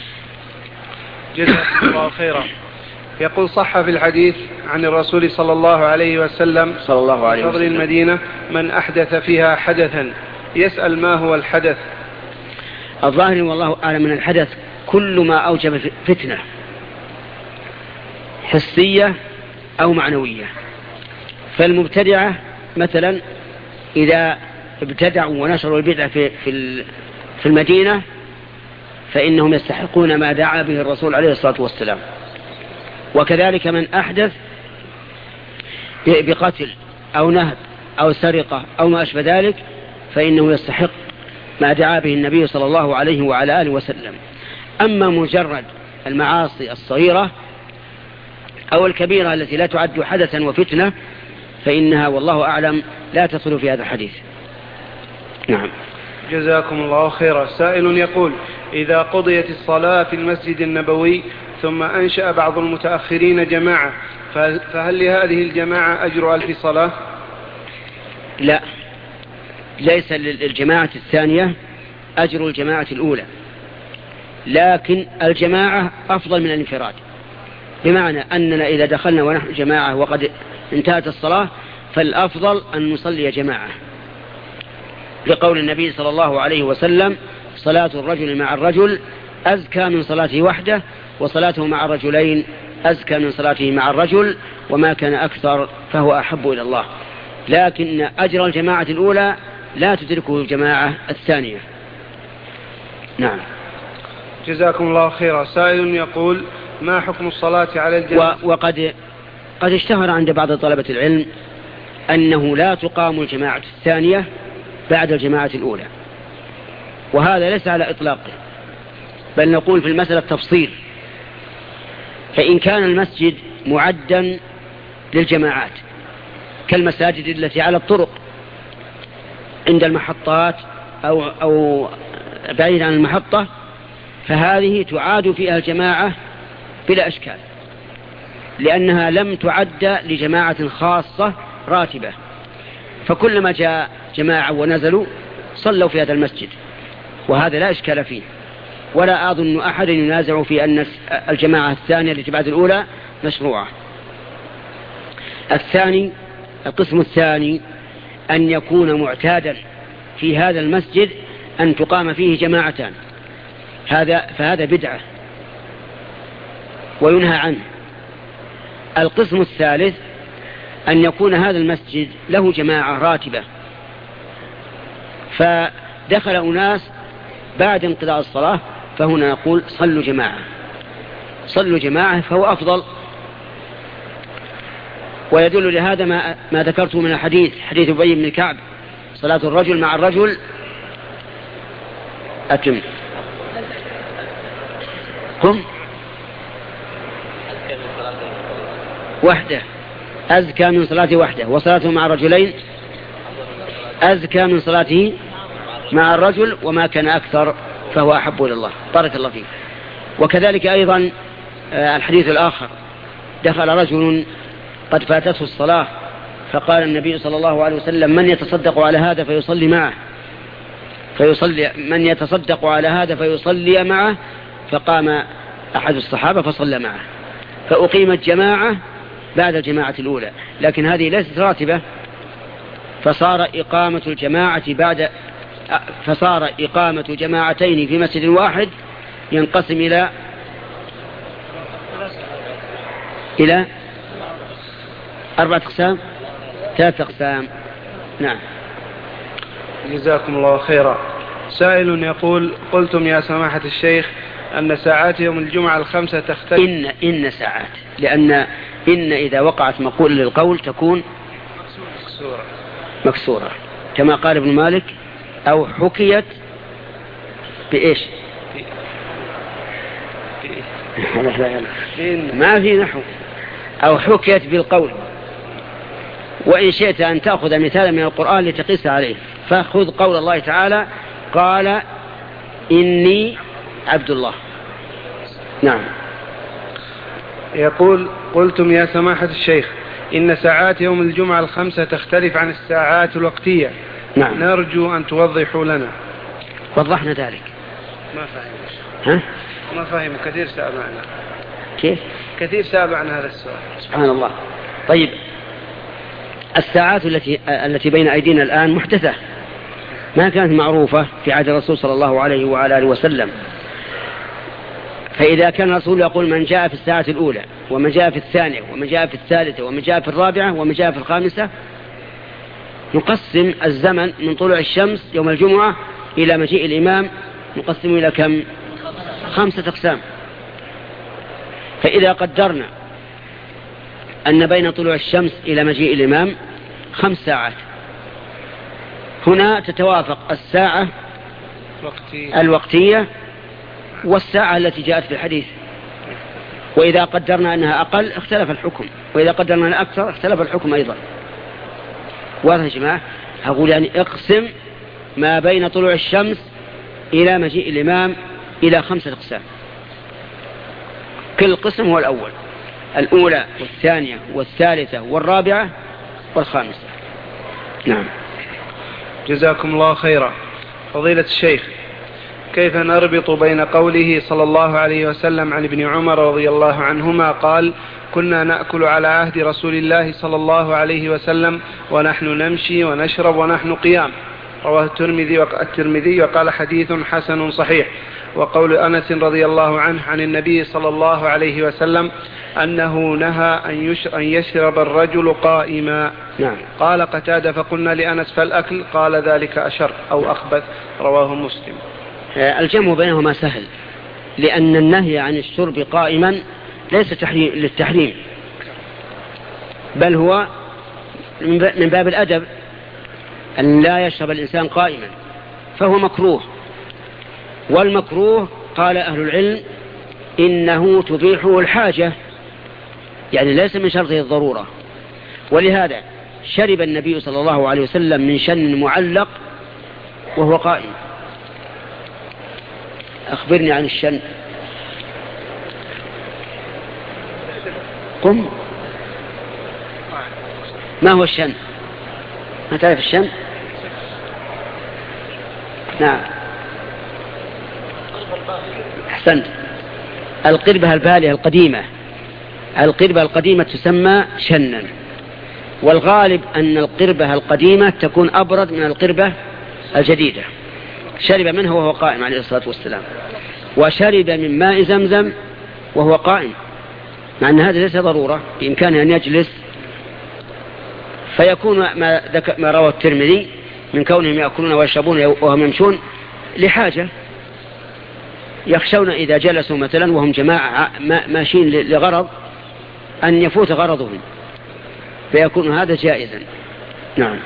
جزاكم الله خيرا. يقول: صح في الحديث عن الرسول صلى الله عليه وسلم صلى الله عليه فضل المدينة من أحدث فيها حدثا. يسأل: ما هو الحدث؟ الظاهر والله أعلم من الحدث كل ما أوجب فتنة حسية أو معنوية. فالمبتدعة مثلا إذا ابتدعوا ونشروا البدعة في في المدينة فإنهم يستحقون ما دعا به الرسول عليه الصلاة والسلام. وكذلك من أحدث بقتل أو نهب أو سرقة أو ما أشبه ذلك فإنه يستحق ما دعا به النبي صلى الله عليه وعلى آله وسلم. أما مجرد المعاصي الصغيرة أو الكبيرة التي لا تعد حدثا وفتنة فإنها والله أعلم لا تصل في هذا الحديث. نعم. جزاكم الله خيرا. سائل يقول: إذا قضيت الصلاة في المسجد النبوي ثم أنشأ بعض المتأخرين جماعة فهل لهذه الجماعة أجر ألف صلاة؟ لا، ليس للجماعة الثانية أجر الجماعة الأولى، لكن الجماعة أفضل من الانفراد، بمعنى أننا إذا دخلنا ونحن جماعة وقد انتهت الصلاة فالأفضل أن نصلي جماعة، لقول النبي صلى الله عليه وسلم: صلاة الرجل مع الرجل أزكى من صلاته وحده، وصلاته مع الرجلين أزكى من صلاته مع الرجل، وما كان أكثر فهو أحب إلى الله. لكن أجر الجماعة الأولى لا تدركه الجماعة الثانية. نعم. جزاكم الله خيرا. سائل يقول: ما حكم الصلاة على الجنازة؟ وقد قد اشتهر عند بعض طلبة العلم أنه لا تقام الجماعة الثانية بعد الجماعة الأولى، وهذا ليس على إطلاقه، بل نقول في المسألة تفصيل. فإن كان المسجد معدا للجماعات كالمساجد التي على الطرق عند المحطات أو, أو بعيد عن المحطة، فهذه تعاد فيها الجماعة بلا إشكال، لأنها لم تعد لجماعة خاصة راتبة، فكلما جاء جماعة ونزلوا صلوا في هذا المسجد، وهذا لا إشكال فيه، ولا أظن أحد ينازع في أن الجماعة الثانية التي بعد الأولى مشروعة. الثاني القسم الثاني أن يكون معتادا في هذا المسجد أن تقام فيه جماعتان، هذا فهذا بدعة وينهى عنه. القسم الثالث أن يكون هذا المسجد له جماعة راتبة، فدخل أناس بعد انقضاء الصلاة، فهنا نقول صلوا جماعة صلوا جماعة فهو أفضل. ويدل لهذا ما, ما ذكرته من الحديث، حديث أبي بن كعب: صلاة الرجل مع الرجل أتم هم وحده أزكى من صلاته وحده، وصلاته مع الرجلين أزكى من صلاته مع الرجل، وما كان أكثر فهو أحب إلى الله. بارك الله فيك. وكذلك أيضا الحديث الآخر: دخل رجل قد فاتته الصلاة، فقال النبي صلى الله عليه وسلم: من يتصدق على هذا فيصلي معه فيصلي من يتصدق على هذا فيصلي معه، فقام أحد الصحابة فصلى معه، فأقيمت جماعة بعد الجماعة الأولى، لكن هذه ليست راتبة، فصار إقامة الجماعة بعد فصار إقامة جماعتين في مسجد واحد ينقسم إلى إلى أربعة أقسام ثلاثة أقسام. نعم. جزاكم الله خيرا. سائل يقول: قلتم يا سماحة الشيخ أن ساعات يوم الجمعة الخمسة تختلف. إن إن ساعات، لأن إن إذا وقعت مقولة للقول تكون مكسورة مكسورة كما قال ابن مالك: أو حكيت بإيش؟ ما في نحو. أو حكيت بالقول. وإن شئت أن تأخذ مثالا من القرآن لتقيس عليه، فخذ قول الله تعالى: قال إني عبد الله. نعم. يقول: قلتم يا سماحة الشيخ إن ساعات يوم الجمعة الخمسة تختلف عن الساعات الوقتية. نعم. نرجو أن توضحوا لنا. وضحنا ذلك. ما فاهم. ها؟ ما فاهم. كثير سأل عنه. كيف؟ كثير سأل عن هذا السؤال. سبحان الله. طيب، الساعات التي التي بين أيدينا الآن محدثة، ما كانت معروفة في عهد الرسول صلى الله عليه وعلى آله وسلم. فإذا كان الرسول يقول: من جاء في الساعة الأولى، ومن جاء في الثانية، ومن جاء في الثالثة، ومن جاء في الرابعة، ومن جاء في الخامسة، نقسم الزمن من طلوع الشمس يوم الجمعة إلى مجيء الإمام، نقسم إلى كم؟ خمسة أقسام. فإذا قدرنا أن بين طلوع الشمس إلى مجيء الإمام خمس ساعات، هنا تتوافق الساعة وقتية. الوقتية والساعة التي جاءت في الحديث. وإذا قدرنا أنها أقل اختلف الحكم، وإذا قدرنا أنها أكثر اختلف الحكم أيضا. واضح يا جماعة؟ أقول يعني اقسم ما بين طلوع الشمس إلى مجيء الإمام إلى خمسة أقسام، كل قسم هو الأول، الأولى والثانية والثالثة والرابعة والخامسة. نعم. جزاكم الله خيرا. فضيلة الشيخ، كيف نربط بين قوله صلى الله عليه وسلم عن ابن عمر رضي الله عنهما قال: كنا نأكل على عهد رسول الله صلى الله عليه وسلم ونحن نمشي ونشرب ونحن قيام، رواه الترمذي الترمذي وقال حديث حسن صحيح. وقول أنس رضي الله عنه عن النبي صلى الله عليه وسلم أنه نهى أن يشرب الرجل قائما. نعم. قال قتادة فقلنا لأنس فالأكل؟ قال ذلك أشر أو أخبث. رواه مسلم. الجمع بينهما سهل، لأن النهي عن الشرب قائما ليس تحريم للتحريم، بل هو من باب الأدب أن لا يشرب الإنسان قائما، فهو مكروه. والمكروه قال أهل العلم إنه تبيحه الحاجة، يعني ليس من شرطه الضرورة. ولهذا شرب النبي صلى الله عليه وسلم من شن معلق وهو قائم. أخبرني عن الشن. قم. ما هو الشن؟ ما تعرف الشن؟ نعم أحسنت. القربة البالية القديمة، القربة القديمة تسمى شنا، والغالب أن القربة القديمة تكون أبرد من القربة الجديدة. شرب منها وهو قائم عليه الصلاة والسلام، وشرب من ماء زمزم وهو قائم، مع أن هذا ليس ضرورة، بإمكانه أن يجلس. فيكون ما, ما روى الترمذي من كونهم يأكلون ويشربون وهم يمشون لحاجة، يخشون إذا جلسوا مثلا وهم جماعة ماشين لغرض أن يفوت غرضهم، فيكون هذا جائزا. نعم.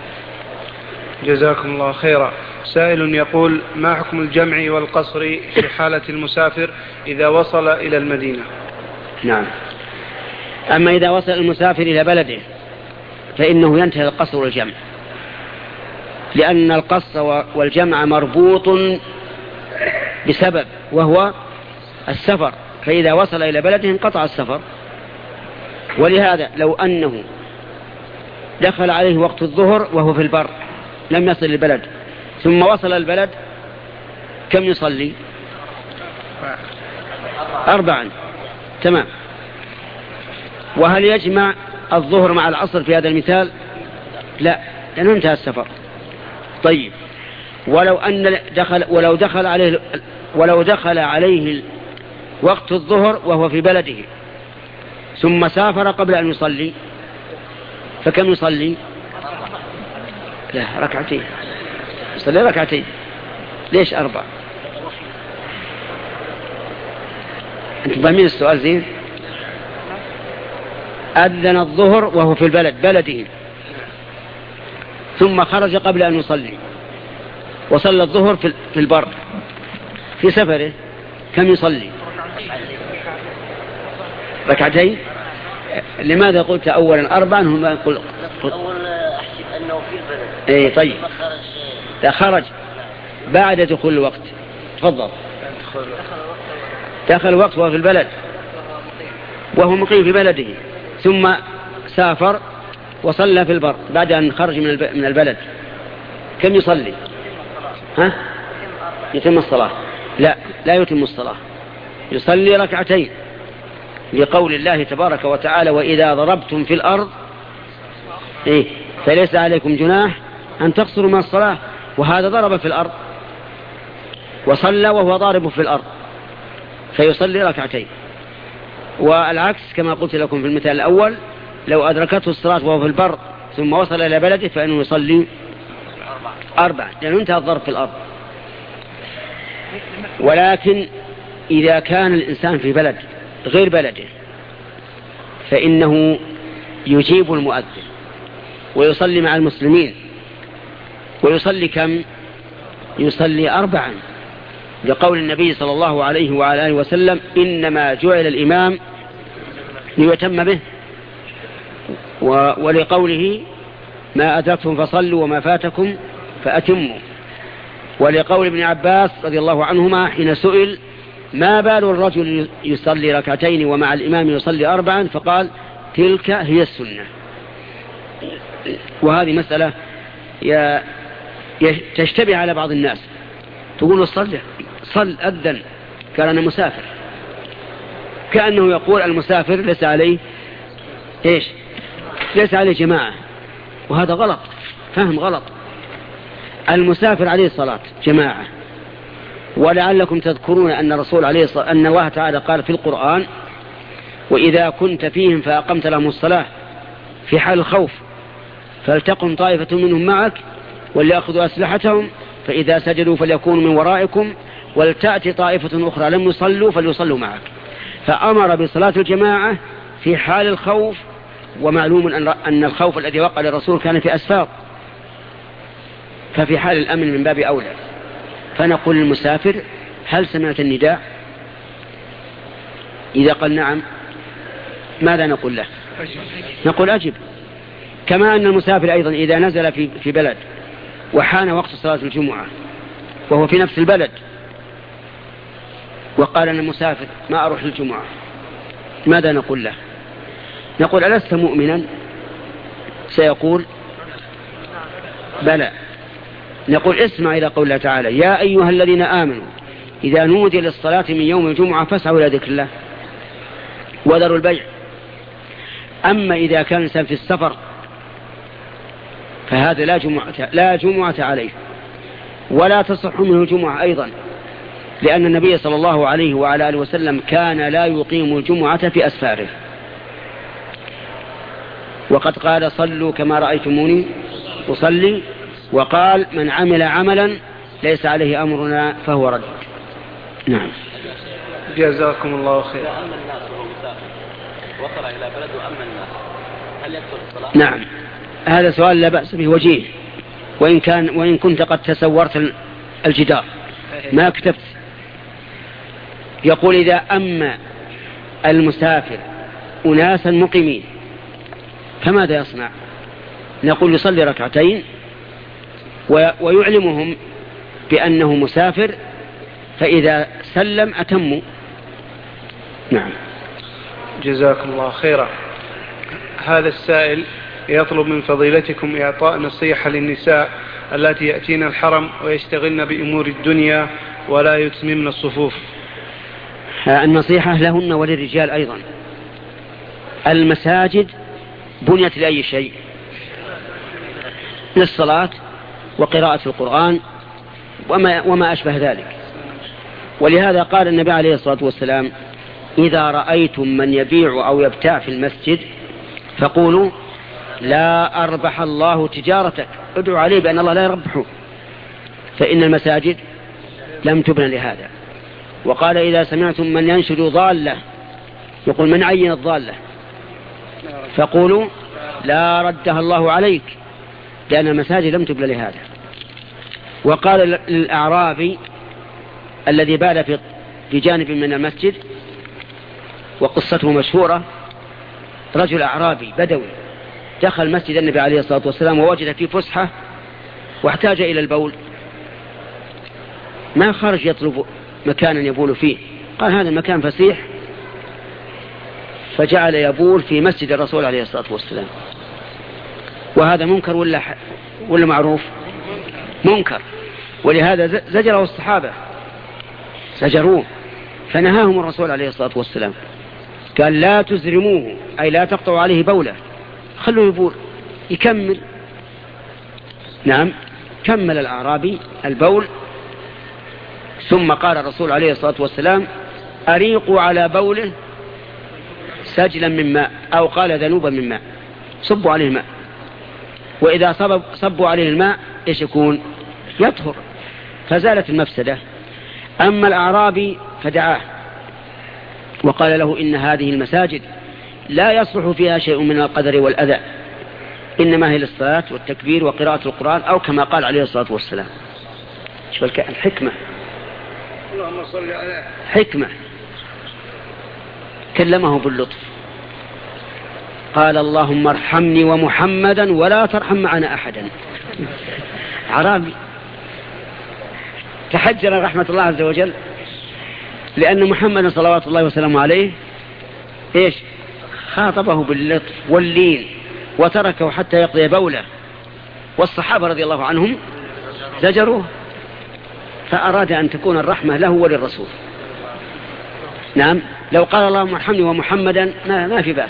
جزاكم الله خيرا. سائل يقول: ما حكم الجمع والقصر في حالة المسافر إذا وصل إلى المدينة؟ نعم. أما إذا وصل المسافر إلى بلده فإنه ينتهي القصر والجمع، لأن القصر والجمع مربوط بسبب وهو السفر، فإذا وصل إلى بلده انقطع السفر. ولهذا لو أنه دخل عليه وقت الظهر وهو في البر لم يصل البلد، ثم وصل البلد، كم يصلي؟ أربعا. تمام. وهل يجمع الظهر مع العصر في هذا المثال؟ لا، لأنه انتهى السفر. طيب، ولو أن دخل ولو دخل عليه ولو دخل عليه وقت الظهر وهو في بلده ثم سافر قبل أن يصلي، فكم يصلي؟ لا، ركعتين. يصلي ركعتين. ليش أربع؟ أنتم فاهمين السؤال زين؟ أذن الظهر وهو في البلد بلده، ثم خرج قبل أن يصلي وصلى الظهر في البر في سفره، كم يصلي؟ ركعتين. لماذا قلت أولا أربعا؟ هم قل... قل... أول أحسب أنه في البلد. إيه طيب. خرج بعد دخول الوقت. تفضل. دخل الوقت وهو في البلد وهو مقيم في بلده، ثم سافر وصلى في البر بعد أن خرج من البلد، كم يصلي؟ ها؟ يتم الصلاة؟ لا، لا يتم الصلاة، يصلي ركعتين، لقول الله تبارك وتعالى: وإذا ضربتم في الأرض إيه فليس عليكم جناح أن تقصروا من الصلاة. وهذا ضرب في الأرض وصلى وهو ضارب في الأرض، فيصلي ركعتين. والعكس كما قلت لكم في المثال الأول، لو أدركته الصلاة وهو في البر ثم وصل إلى بلده فإنه يصلي أربع، لأنه انتهى الضرب في الأرض. ولكن إذا كان الإنسان في بلد غير بلده فإنه يجيب المؤذن ويصلي مع المسلمين، ويصلي كم؟ يصلي أربعا، لقول النبي صلى الله عليه وعلى آله وسلم: إنما جعل الإمام ليتم به، ولقوله: ما أدركتم فصلوا وما فاتكم فأتموا. ولقول ابن عباس رضي الله عنهما حين سئل: ما بال الرجل يصلي ركعتين ومع الإمام يصلي أربعا؟ فقال: تلك هي السنة. وهذه مسألة تشتبه على بعض الناس، تقول: صل صل أذن قال أنا مسافر، كأنه يقول المسافر ليس عليه إيش؟ ليس عليه جماعة، وهذا غلط، فهم غلط. المسافر عليه الصلاة جماعة. ولعلكم تذكرون أن الرسول عليه الصلاة أن الله تعالى قال في القرآن: وإذا كنت فيهم فأقمت لهم الصلاة في حال الخوف فلتقم طائفة منهم معك وليأخذوا أسلحتهم فإذا سجدوا فليكونوا من ورائكم ولتأتي طائفة أخرى لم يصلوا فليصلوا معك. فأمر بصلاة الجماعة في حال الخوف، ومعلوم أن الخوف الذي وقع للرسول كان في أسفار، ففي حال الأمن من باب أولى. فنقول للمسافر: هل سمعت النداء؟ إذا قال نعم ماذا نقول له؟ نقول أجب. كما أن المسافر أيضا إذا نزل في في بلد وحان وقت صلاة الجمعة وهو في نفس البلد وقال أنا مسافر ما أروح للجمعة، ماذا نقول له؟ نقول: ألست مؤمنا؟ سيقول: بلى. نقول: اسمع إلى قول الله تعالى: يا أيها الذين آمنوا إذا نودي للصلاة من يوم الجمعة فاسعوا إلى ذكر الله وذروا البيع. أما إذا كان الإنسان في السفر فهذا لا جمعة, لا جمعة عليه ولا تصح منه الجمعة أيضا، لأن النبي صلى الله عليه وعلى آله وسلم كان لا يقيم الجمعة في أسفاره، وقد قال: صلوا كما رأيتموني أصلي، وقال: من عمل عملا ليس عليه أمرنا فهو رد. نعم. جزاكم الله خير. أما الناس وهو مسافر وصل إلى بلد وأما الناس هل يدخل الصلاة؟ نعم، هذا سؤال لا بأس به وجيه، وإن كان وإن كنت قد تسورت الجدار ما كتبت. يقول: إذا أما المسافر أناسا مقيمين فماذا يصنع؟ نقول: يصلي ركعتين ويعلمهم بأنه مسافر، فإذا سلم أتموا. نعم. جزاكم الله خيرا. هذا السائل يطلب من فضيلتكم إعطاء نصيحة للنساء التي يأتين الحرم ويشتغلن بأمور الدنيا ولا يتممن الصفوف. النصيحة لهن وللرجال أيضا. المساجد بنيت لأي شيء؟ للصلاة وقراءة القرآن وما, وما أشبه ذلك. ولهذا قال النبي عليه الصلاة والسلام: إذا رأيتم من يبيع أو يبتاع في المسجد فقولوا: لا أربح الله تجارتك، ادعوا عليه بأن الله لا يربحه، فإن المساجد لم تبنى لهذا. وقال: إذا سمعتم من ينشد ضالة، يقول: من عين الضالة؟ فقولوا: لا ردها الله عليك، لأن المساجد لم تبنى لهذا. وقال للأعرابي الذي بال في جانب من المسجد، وقصته مشهورة: رجل أعرابي بدوي دخل مسجد النبي عليه الصلاة والسلام ووجد فيه فسحة واحتاج إلى البول، ما خرج يطلب مكانا يبول فيه، قال: هذا المكان فسيح، فجعل يبول في مسجد الرسول عليه الصلاة والسلام. وهذا منكر ولا ولا معروف؟ منكر. ولهذا زجره الصحابة، زجروه، فنهاهم الرسول عليه الصلاة والسلام، قال: لا تزرموه، أي لا تقطعوا عليه بوله، خلوه يبول يكمل. نعم، كمل الأعرابي البول، ثم قال الرسول عليه الصلاة والسلام: أريقوا على بوله سجلا من ماء، أو قال ذنوبا من ماء، صبوا عليه الماء، وإذا صب صبوا عليه الماء إيش يكون؟ يطهر، فزالت المفسدة. أما الأعرابي فدعاه وقال له: إن هذه المساجد لا يصلح فيها شيء من القدر والأذى، إنما هي للصلاة والتكبير وقراءة القرآن، أو كما قال عليه الصلاة والسلام. شوف الحكمة، اللهم صل على حكمة. كلمه باللطف، قال: اللهم ارحمني ومحمدا ولا ترحم معنا أحدا. عربي تحجر رحمة الله عز وجل، لأن محمد صلوات الله وسلامه عليه إيش؟ خاطبه باللطف واللين وتركه حتى يقضي بوله، والصحابة رضي الله عنهم زجروه، فأراد أن تكون الرحمة له وللرسول. نعم، لو قال: اللهم ارحمني ومحمدا ما, ما في بأس،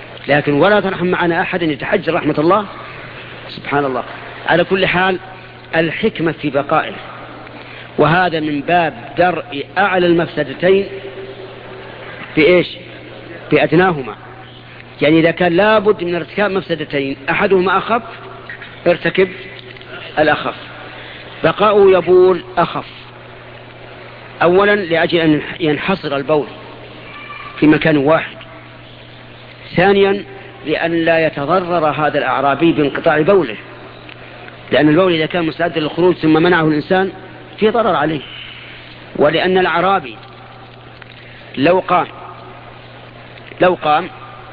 لكن ولا ترحم معنا أحدا يتحجر رحمة الله، سبحان الله. على كل حال الحكمة في بقائه، وهذا من باب درء أعلى المفسدتين بإيش؟ بأدناهما. يعني إذا كان لابد من ارتكاب مفسدتين أحدهما أخف ارتكب الأخف. بقاؤه يبول أخف، أولا لأجل أن ينحصر البول في مكان واحد، ثانيا لأن لا يتضرر هذا الأعرابي بانقطاع بوله، لأن البول إذا كان مستعدا للخروج ثم منعه الإنسان في ضرر عليه. ولأن الأعرابي لو قام لو قام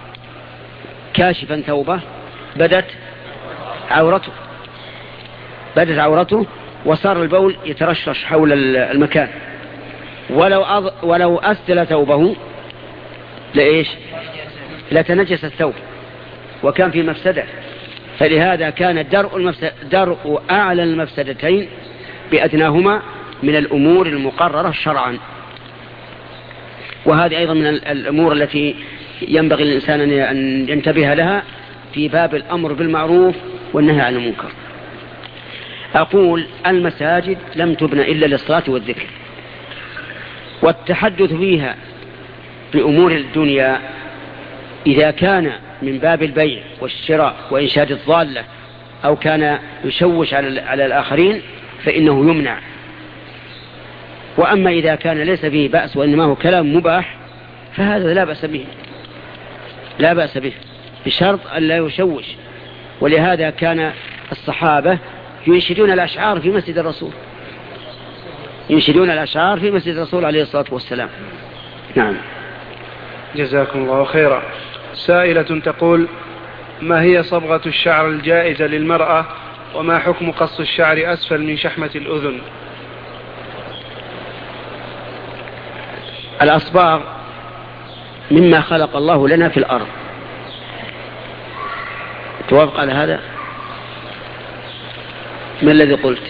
كاشفا ثوبه بدت عورته بدت عورته وصار البول يترشش حول المكان، ولو أض... ولو أسدل ثوبه لإيش؟ لتنجس الثوب وكان في مفسدة. فلهذا كان درء, المفسد... درء أعلى المفسدتين بأدناهما من الأمور المقررة شرعا. وهذه أيضا من الأمور التي ينبغي للإنسان أن ينتبه لها في باب الأمر بالمعروف والنهي عن المنكر. أقول المساجد لم تبنى إلا للصلاة والذكر، والتحدث فيها بأمور الدنيا إذا كان من باب البيع والشراء وإنشاد الضالة أو كان يشوش على الآخرين فإنه يمنع. وأما إذا كان ليس فيه بأس وإنما هو كلام مباح فهذا لا بأس به لا بأس به بشرط أن لا يشوش. ولهذا كان الصحابة ينشدون الأشعار في مسجد الرسول ينشدون الأشعار في مسجد الرسول عليه الصلاة والسلام. نعم. جزاكم الله خيرا. سائلة تقول: ما هي صبغة الشعر الجائزة للمرأة، وما حكم قص الشعر أسفل من شحمة الأذن؟ الأصباغ مما خلق الله لنا في الأرض. توافق على هذا؟ ما الذي قلت؟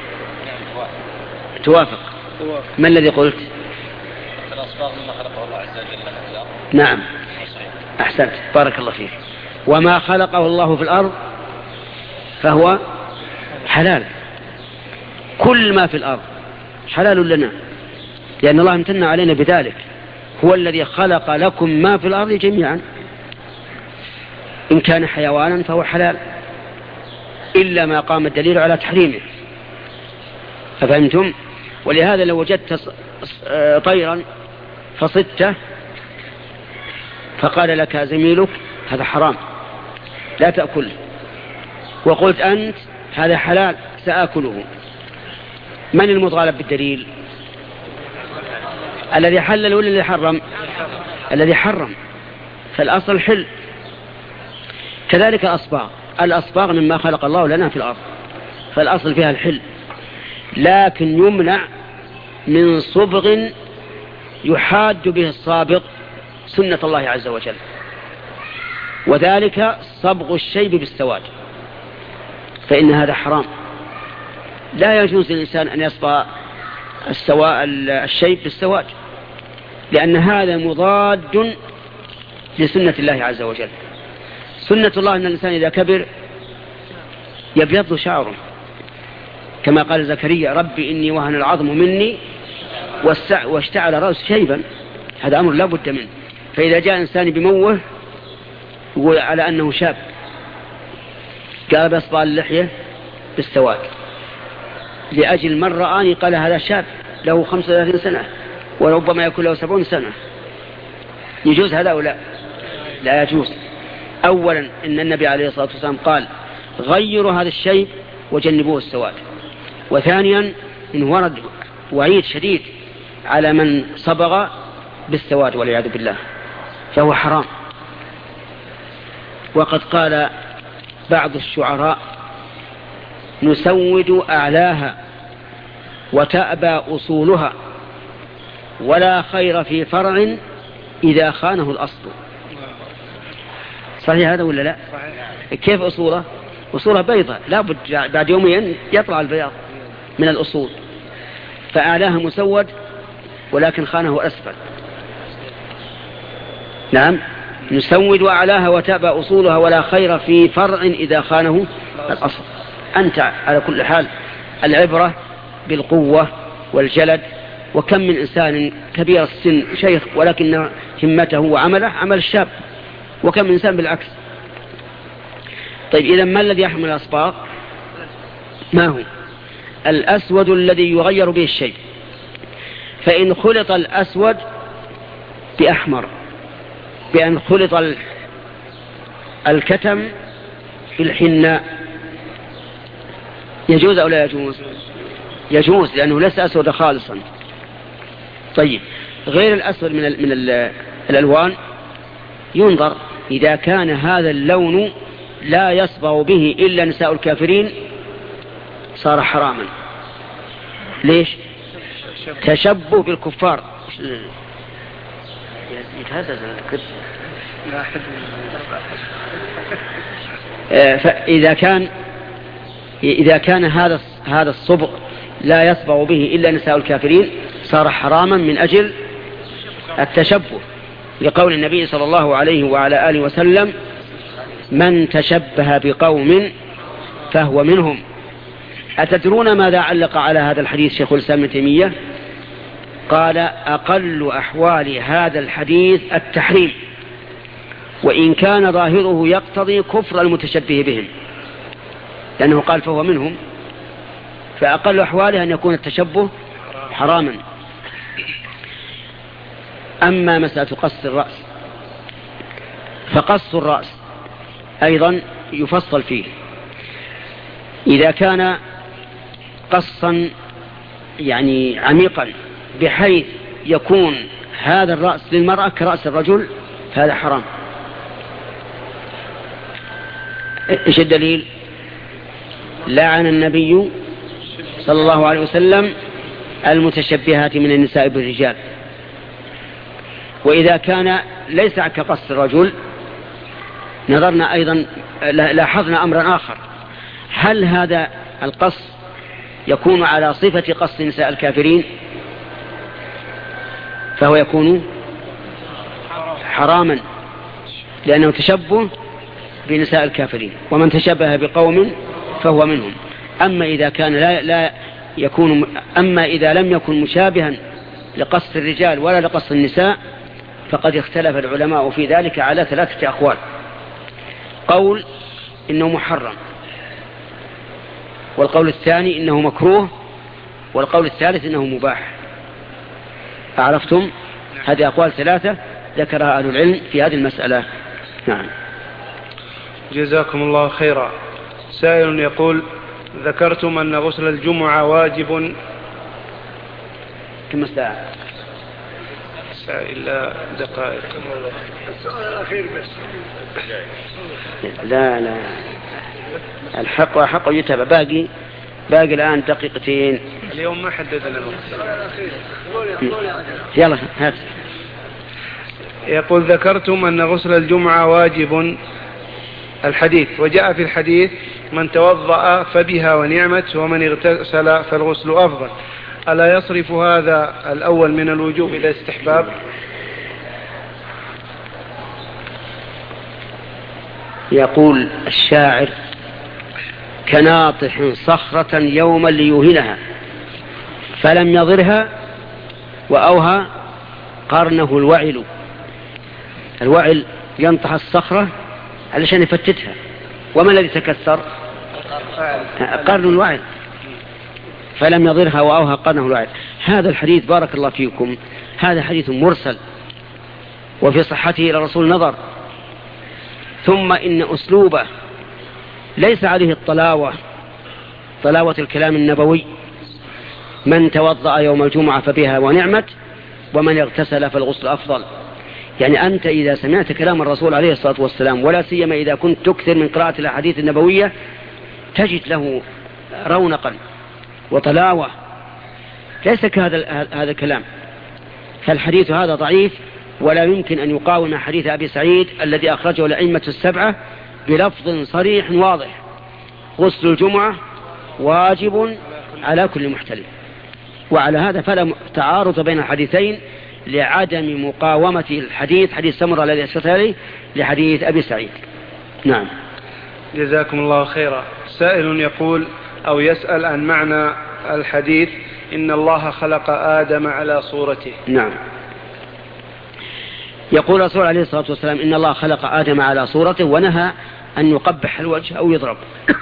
توافق. ما الذي قلت؟ الأصباغ مما خلقه الله عز وجل لنا في الأرض. نعم أحسنت، بارك الله فيك. وما خلقه الله في الأرض فهو حلال. كل ما في الأرض حلال لنا، لأن الله امتن علينا بذلك. هو الذي خلق لكم ما في الأرض جميعا، إن كان حيوانا فهو حلال إلا ما قام الدليل على تحريمه. أفهمتم؟ ولهذا لو وجدت طيرا فصدته فقال لك زميلك هذا حرام لا تأكله، وقلت أنت هذا حلال سأكله، من المطالب بالدليل؟ الذي حلل ولا الذي حرم؟ الذي حرم. فالأصل حل. كذلك الأصباغ الأصباغ مما خلق الله لنا في الأرض، فالأصل فيها الحل، لكن يمنع من صبغ يحاد به الصابغ سنة الله عز وجل، وذلك صبغ الشيب بالسواد، فإن هذا حرام. لا يجوز للإنسان أن يصبغ السواء الشيب بالسواد، لأن هذا مضاد لسنة الله عز وجل. سنة الله أن الإنسان إذا كبر يبيض شعره، كما قال زكريا: ربي إني وهن العظم مني واشتعل رأس شيبا. هذا أمر لا بد منه. فإذا جاء إنسان بموه يقول على أنه شاب، قال بأصبع اللحية بالسواد، لأجل من رآني قال هذا شاب له خمسة وثلاثين سنة وربما يكون له سبعون سنة. يجوز هذا أو لا؟ لا يجوز. أولا إن النبي عليه الصلاة والسلام قال: غيروا هذا الشيء وجنبوه السواد. وثانيا إن ورد وعيد شديد على من صبغ بالسواد والعياذ بالله، فهو حرام. وقد قال بعض الشعراء: نسود أعلاها وتأبى أصولها، ولا خير في فرع إذا خانه الأصل. صحيح هذا ولا لا؟ كيف أصوله؟ أصولها بيضة، لا بد بعد يومين يطلع البياض من الأصول، فأعلاها مسود ولكن خانه أسفل. نعم، نسود أعلاها وتأبى أصولها، ولا خير في فرع إذا خانه الأصل. أنت على كل حال العبرة بالقوة والجلد، وكم من إنسان كبير السن شيخ ولكن همته وعمله عمل الشاب، وكم من إنسان بالعكس. طيب إذا ما الذي يحمل الأصباغ؟ ما هو؟ الأسود الذي يغير به الشيء، فإن خلط الأسود بأحمر، بأن خلط الكتم بالحناء، يجوز أو لا يجوز؟ يجوز، لأنه ليس أسود خالصا. طيب غير الأسود من, ال من ال الألوان ينظر، إذا كان هذا اللون لا يصبغ به إلا نساء الكافرين صار حراما. ليش؟ تشبه بالكفار. فإذا كان إذا كان هذا هذا الصبغ لا يصبغ به إلا نساء الكافرين صار حراما من أجل التشبه، لقول النبي صلى الله عليه وعلى آله وسلم: من تشبه بقوم فهو منهم. أتدرون ماذا علق على هذا الحديث شيخ الإسلام ابن تيمية؟ قال: أقل أحوال هذا الحديث التحريم، وإن كان ظاهره يقتضي كفر المتشبه بهم، لأنه قال فهو منهم، فأقل أحواله أن يكون التشبه حراما. أما مسألة قص الرأس، فقص الرأس أيضا يفصل فيه. إذا كان قصا يعني عميقا بحيث يكون هذا الرأس للمرأة كرأس الرجل، هذا حرام. إيش الدليل؟ لعن النبي صلى الله عليه وسلم المتشبهات من النساء بالرجال. وإذا كان ليس كقص الرجل، نظرنا أيضا لاحظنا أمرا آخر: هل هذا القص يكون على صفة قص نساء الكافرين؟ فهو يكون حراما، لأنه تشبه بنساء الكافرين، ومن تشبه بقوم فهو منهم. أما إذا كان لا, لا يكون أما إذا لم يكن مشابها لقص الرجال ولا لقص النساء، فقد اختلف العلماء في ذلك على ثلاثة أقوال: قول إنه محرم، والقول الثاني إنه مكروه، والقول الثالث إنه مباح. أعرفتم؟ هذه أقوال ثلاثة ذكرها أهل العلم في هذه المسألة. نعم. جزاكم الله خيرا. سائل يقول: ذكرتم أن غسل الجمعة واجب. كم ساعة؟ إلا دقائق. السؤال الأخير بس. لا لا الحق وحق يتبع. باقي باقي الآن دقيقتين. اليوم ما حددنا الوقت. يلا هات. يقول: ذكرتم أن غسل الجمعة واجب الحديث، وجاء في الحديث: من توضأ فبها ونعمت، ومن اغتسل فالغسل أفضل. ألا يصرف هذا الأول من الوجوب إلى استحباب؟ يقول الشاعر: كناطح صخرة يوما ليوهنها فلم يضرها وأوهى قرنه الوعل. الوعل ينطح الصخرة علشان يفتتها، وما الذي تكسر؟ قرن الوعل. فلم يضرها وأوهى قرنه الوعل. هذا الحديث بارك الله فيكم هذا حديث مرسل، وفي صحته إلى الرسول نظر، ثم إن أسلوبه ليس عليه الطلاوة طلاوة الكلام النبوي: من توضأ يوم الجمعة فبها ونعمت، ومن اغتسل فالغسل أفضل. يعني أنت إذا سمعت كلام الرسول عليه الصلاة والسلام، ولا سيما إذا كنت تكثر من قراءة الأحاديث النبوية، تجد له رونقا وطلاوة ليس كهذا هذا الكلام. فالحديث هذا ضعيف، ولا يمكن أن يقاوم حديث أبي سعيد الذي أخرجه الأئمة السبعة بلفظ صريح واضح: غسل الجمعة واجب على كل محتلم. وعلى هذا فلا تعارض بين الحديثين لعدم مقاومة الحديث حديث سمرة الذي أشرت عليه لحديث أبي سعيد. نعم. جزاكم الله خيرا. سائل يقول: أو يسأل عن معنى الحديث إن الله خلق آدم على صورته. نعم. يقول الرسول عليه الصلاة والسلام إن الله خلق آدم على صورته ونهى أن يقبح الوجه أو يضرب.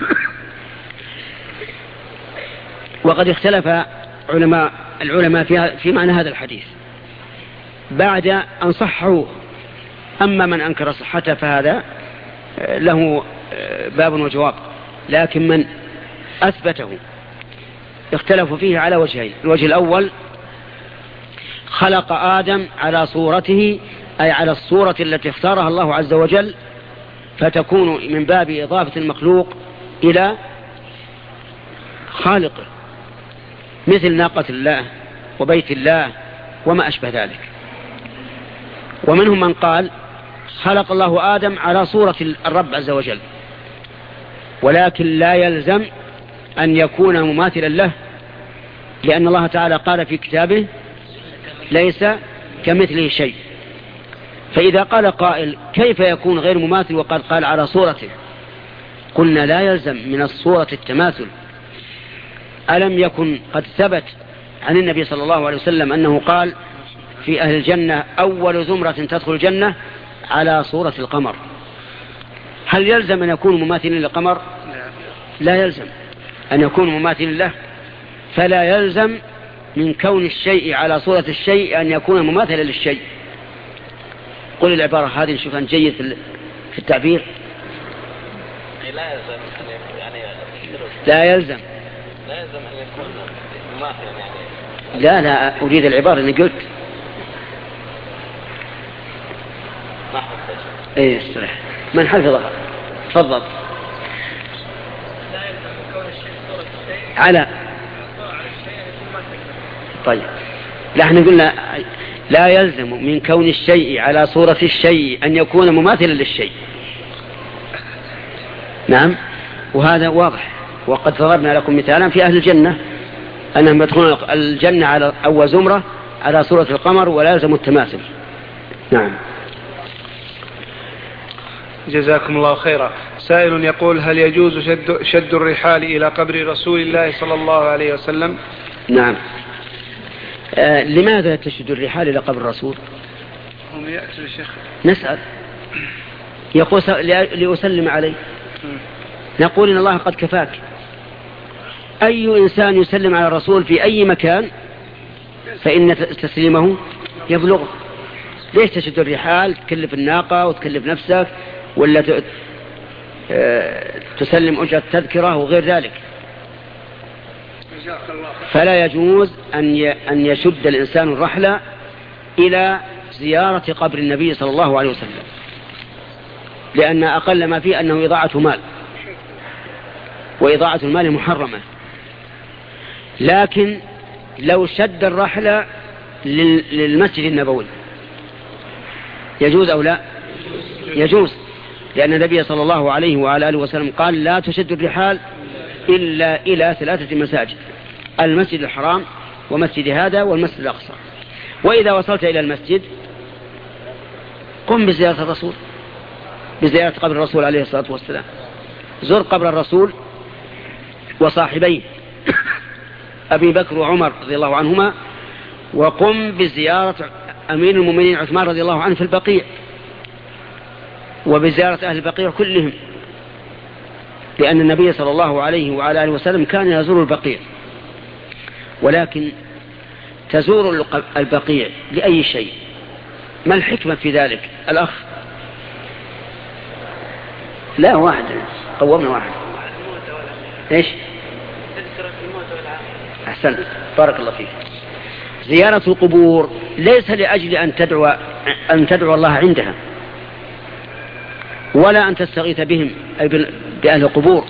وقد اختلف علماء العلماء في, في معنى هذا الحديث بعد أن صحوا. أما من أنكر صحته فهذا له باب وجواب، لكن من أثبته اختلفوا فيه على وجهين. الوجه الأول خلق آدم على صورته، أي على الصورة التي اختارها الله عز وجل، فتكون من باب إضافة المخلوق إلى خالقه، مثل ناقة الله وبيت الله وما أشبه ذلك. ومنهم من قال خلق الله آدم على صورة الرب عز وجل، ولكن لا يلزم أن يكون مماثلا له، لأن الله تعالى قال في كتابه ليس كمثله شيء. فإذا قال قائل كيف يكون غير مماثل وقد قال على صورته، قلنا لا يلزم من الصورة التماثل. ألم يكن قد ثبت عن النبي صلى الله عليه وسلم أنه قال في أهل الجنة أول زمرة تدخل الجنة على صورة القمر؟ هل يلزم أن يكون مماثلا للقمر؟ لا يلزم أن يكون مماثلا له. فلا يلزم من كون الشيء على صورة الشيء أن يكون مماثلا للشيء. قل العبارة هذه نشوف أن جيد في التعبير. لا يلزم يعني لا يلزم لا يلزم أن يكون مماثلا يعني. لا لا أريد العبارة اللي قلت. ما حفظت. إيه استرح. من حفظها؟ تفضل. لا يلزم من كون الشيء صورة الشيء على طيب. لا احنا قلنا لا يلزم من كون الشيء على صورة الشيء أن يكون مماثلا للشيء. نعم، وهذا واضح. وقد ضربنا لكم مثالا في أهل الجنة أنهم يدخلون الجنة على أول زمرة على صورة القمر ولا يلزم التماثل. نعم. جزاكم الله خيرا. سائل يقول هل يجوز شد, شد الرحال إلى قبر رسول الله صلى الله عليه وسلم؟ نعم. آه لماذا تشد الرحال إلى قبر الرسول؟ هم يأتوا الشيخ نسأل. يقول لأسلم عليه. نقول إن الله قد كفاك. أي إنسان يسلم على الرسول في أي مكان فإن تسليمه يبلغه. ليش تشد الرحال؟ تكلف الناقة وتكلف نفسك، ولا تسلم أجرة تذكرة وغير ذلك. فلا يجوز أن يشد الإنسان الرحلة إلى زيارة قبر النبي صلى الله عليه وسلم، لأن أقل ما فيه أنه إضاعة مال، وإضاعة المال محرمة. لكن لو شد الرحلة للمسجد النبوي يجوز أو لا؟ يجوز، لأن النبي صلى الله عليه وعلى آله وسلم قال لا تشد الرحال إلا إلى ثلاثة مساجد: المسجد الحرام ومسجد هذا والمسجد الأقصى. وإذا وصلت إلى المسجد قم بزيارة الرسول، بزيارة قبر الرسول عليه الصلاة والسلام. زر قبر الرسول وصاحبيه أبي بكر وعمر رضي الله عنهما، وقم بزيارة أمير المؤمنين عثمان رضي الله عنه في البقيع، وبزيارة أهل البقيع كلهم، لأن النبي صلى الله عليه وعلى آله وسلم كان يزور البقيع. ولكن تزور البقيع لأي شيء؟ ما الحكمة في ذلك؟ الأخ لا واحد قومنا واحد. إيش؟ أحسنت، بارك الله فيك. زيارة القبور ليس لأجل أن تدعو أن تدعو الله عندها، ولا أن تستغيث بهم أي بأهل القبور.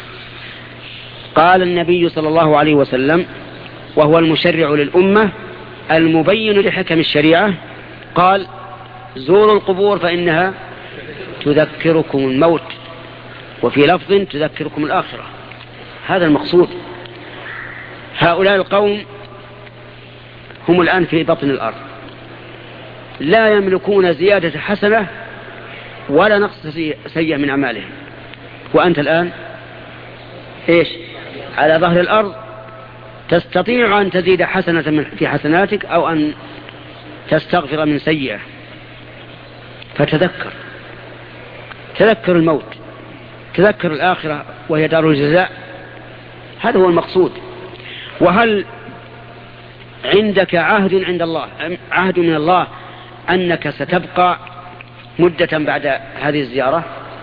قال النبي صلى الله عليه وسلم وهو المشرع للأمة المبين لحكم الشريعة، قال زوروا القبور فإنها تذكركم الموت، وفي لفظ تذكركم الآخرة. هذا المقصود. هؤلاء القوم هم الآن في بطن الأرض، لا يملكون زيادة حسنة ولا نقص سيئة من أعمالهم، وأنت الآن إيش؟ على ظهر الأرض تستطيع أن تزيد حسنة من في حسناتك أو أن تستغفر من سيئة. فتذكر تذكر الموت، تذكر الآخرة وهي دار الجزاء، هذا هو المقصود. وهل عندك عهد عند الله، عهد من الله أنك ستبقى مدة بعد هذه الزيارة؟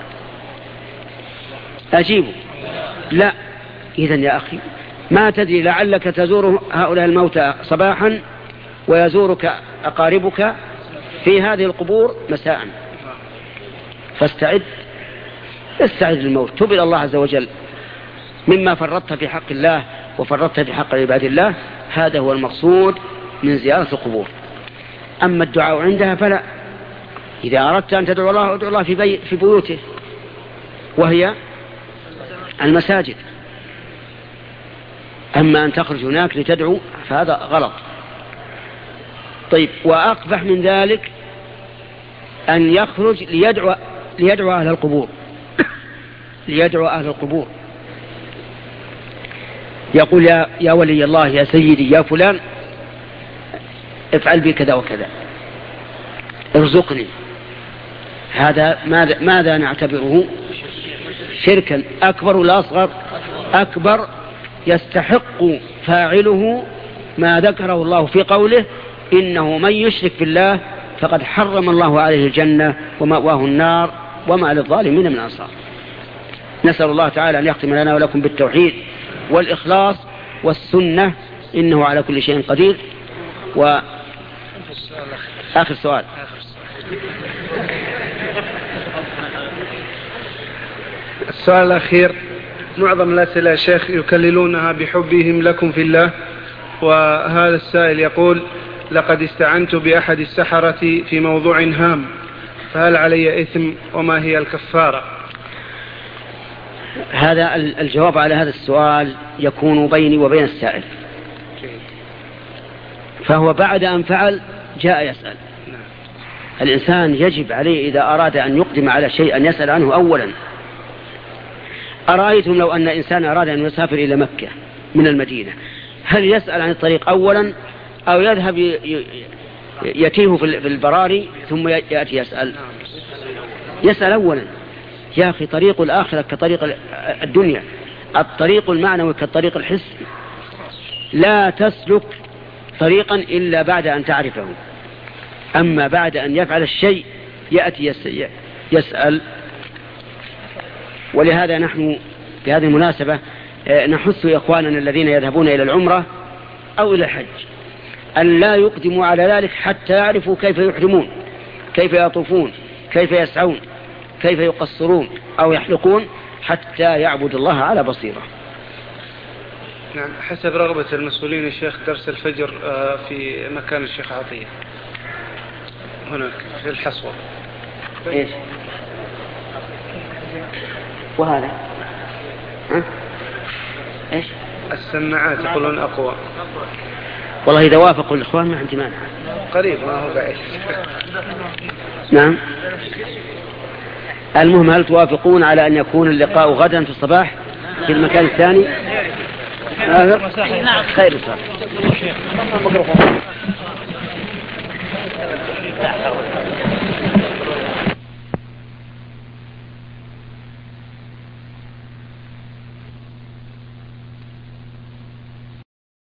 أجيبه لا. إذن يا أخي ما تدري، لعلك تزور هؤلاء الموتى صباحا ويزورك أقاربك في هذه القبور مساء، فاستعد استعد للموت، تب إلى الله عز وجل مما فرطت في حق الله وفرطت في حق عباد الله. هذا هو المقصود من زيارة القبور. أما الدعاء عندها فلا، إذا أردت أن تدعو الله ادعو الله في, بي في بيوته وهي المساجد. أما أن تخرج هناك لتدعو فهذا غلط. طيب، وأقبح من ذلك أن يخرج ليدعو, ليدعو أهل القبور ليدعو أهل القبور يقول يا, يا ولي الله، يا سيدي، يا فلان، افعل بي كذا وكذا، ارزقني. هذا ماذا, ماذا نعتبره؟ شركا أكبر ولا أصغر؟ أكبر. يستحق فاعله ما ذكره الله في قوله إنه من يشرك بالله فقد حرم الله عليه الجنة ومأواه النار وما للظالمين من أنصار. نسأل الله تعالى أن يختم لنا ولكم بالتوحيد والإخلاص والسنة، إنه على كل شيء قدير. وآخر سؤال. السؤال الأخير: معظم الأسئلة يا شيخ يكللونها بحبهم لكم في الله، وهذا السائل يقول: لقد استعنت بأحد السحرة في موضوع هام، فهل علي إثم وما هي الكفارة؟ هذا الجواب على هذا السؤال يكون بيني وبين السائل، فهو بعد أن فعل جاء يسأل. الإنسان يجب عليه إذا أراد أن يقدم على شيء أن يسأل عنه أولا. أرأيتم لو أن إنسان أراد أن يسافر إلى مكة من المدينة، هل يسأل عن الطريق أولا أو يذهب يتيه في البراري ثم يأتي يسأل؟ يسأل أولا. يا أخي طريق الآخرة كطريق الدنيا، الطريق المعنوي كالطريق الحسي. لا تسلك طريقا إلا بعد أن تعرفه، أما بعد أن يفعل الشيء يأتي يسأل. ولهذا نحن في هذه المناسبة نحث إخواننا الذين يذهبون إلى العمرة أو إلى الحج أن لا يقدموا على ذلك حتى يعرفوا كيف يحرمون، كيف يطوفون، كيف يسعون، كيف يقصرون أو يحلقون، حتى يعبد الله على بصيرة. نعم، حسب رغبة المسؤولين الشيخ درس الفجر في مكان الشيخ عطية هناك في الحصوة. إيش؟ وهذا ها؟ إيش؟ السماعات يقولون أقوى. والله إذا وافقوا الإخوان ما عندي مانع، قريب ما هو بعيد. نعم. المهم هل توافقون على أن يكون اللقاء غدا في الصباح في المكان الثاني؟ خير.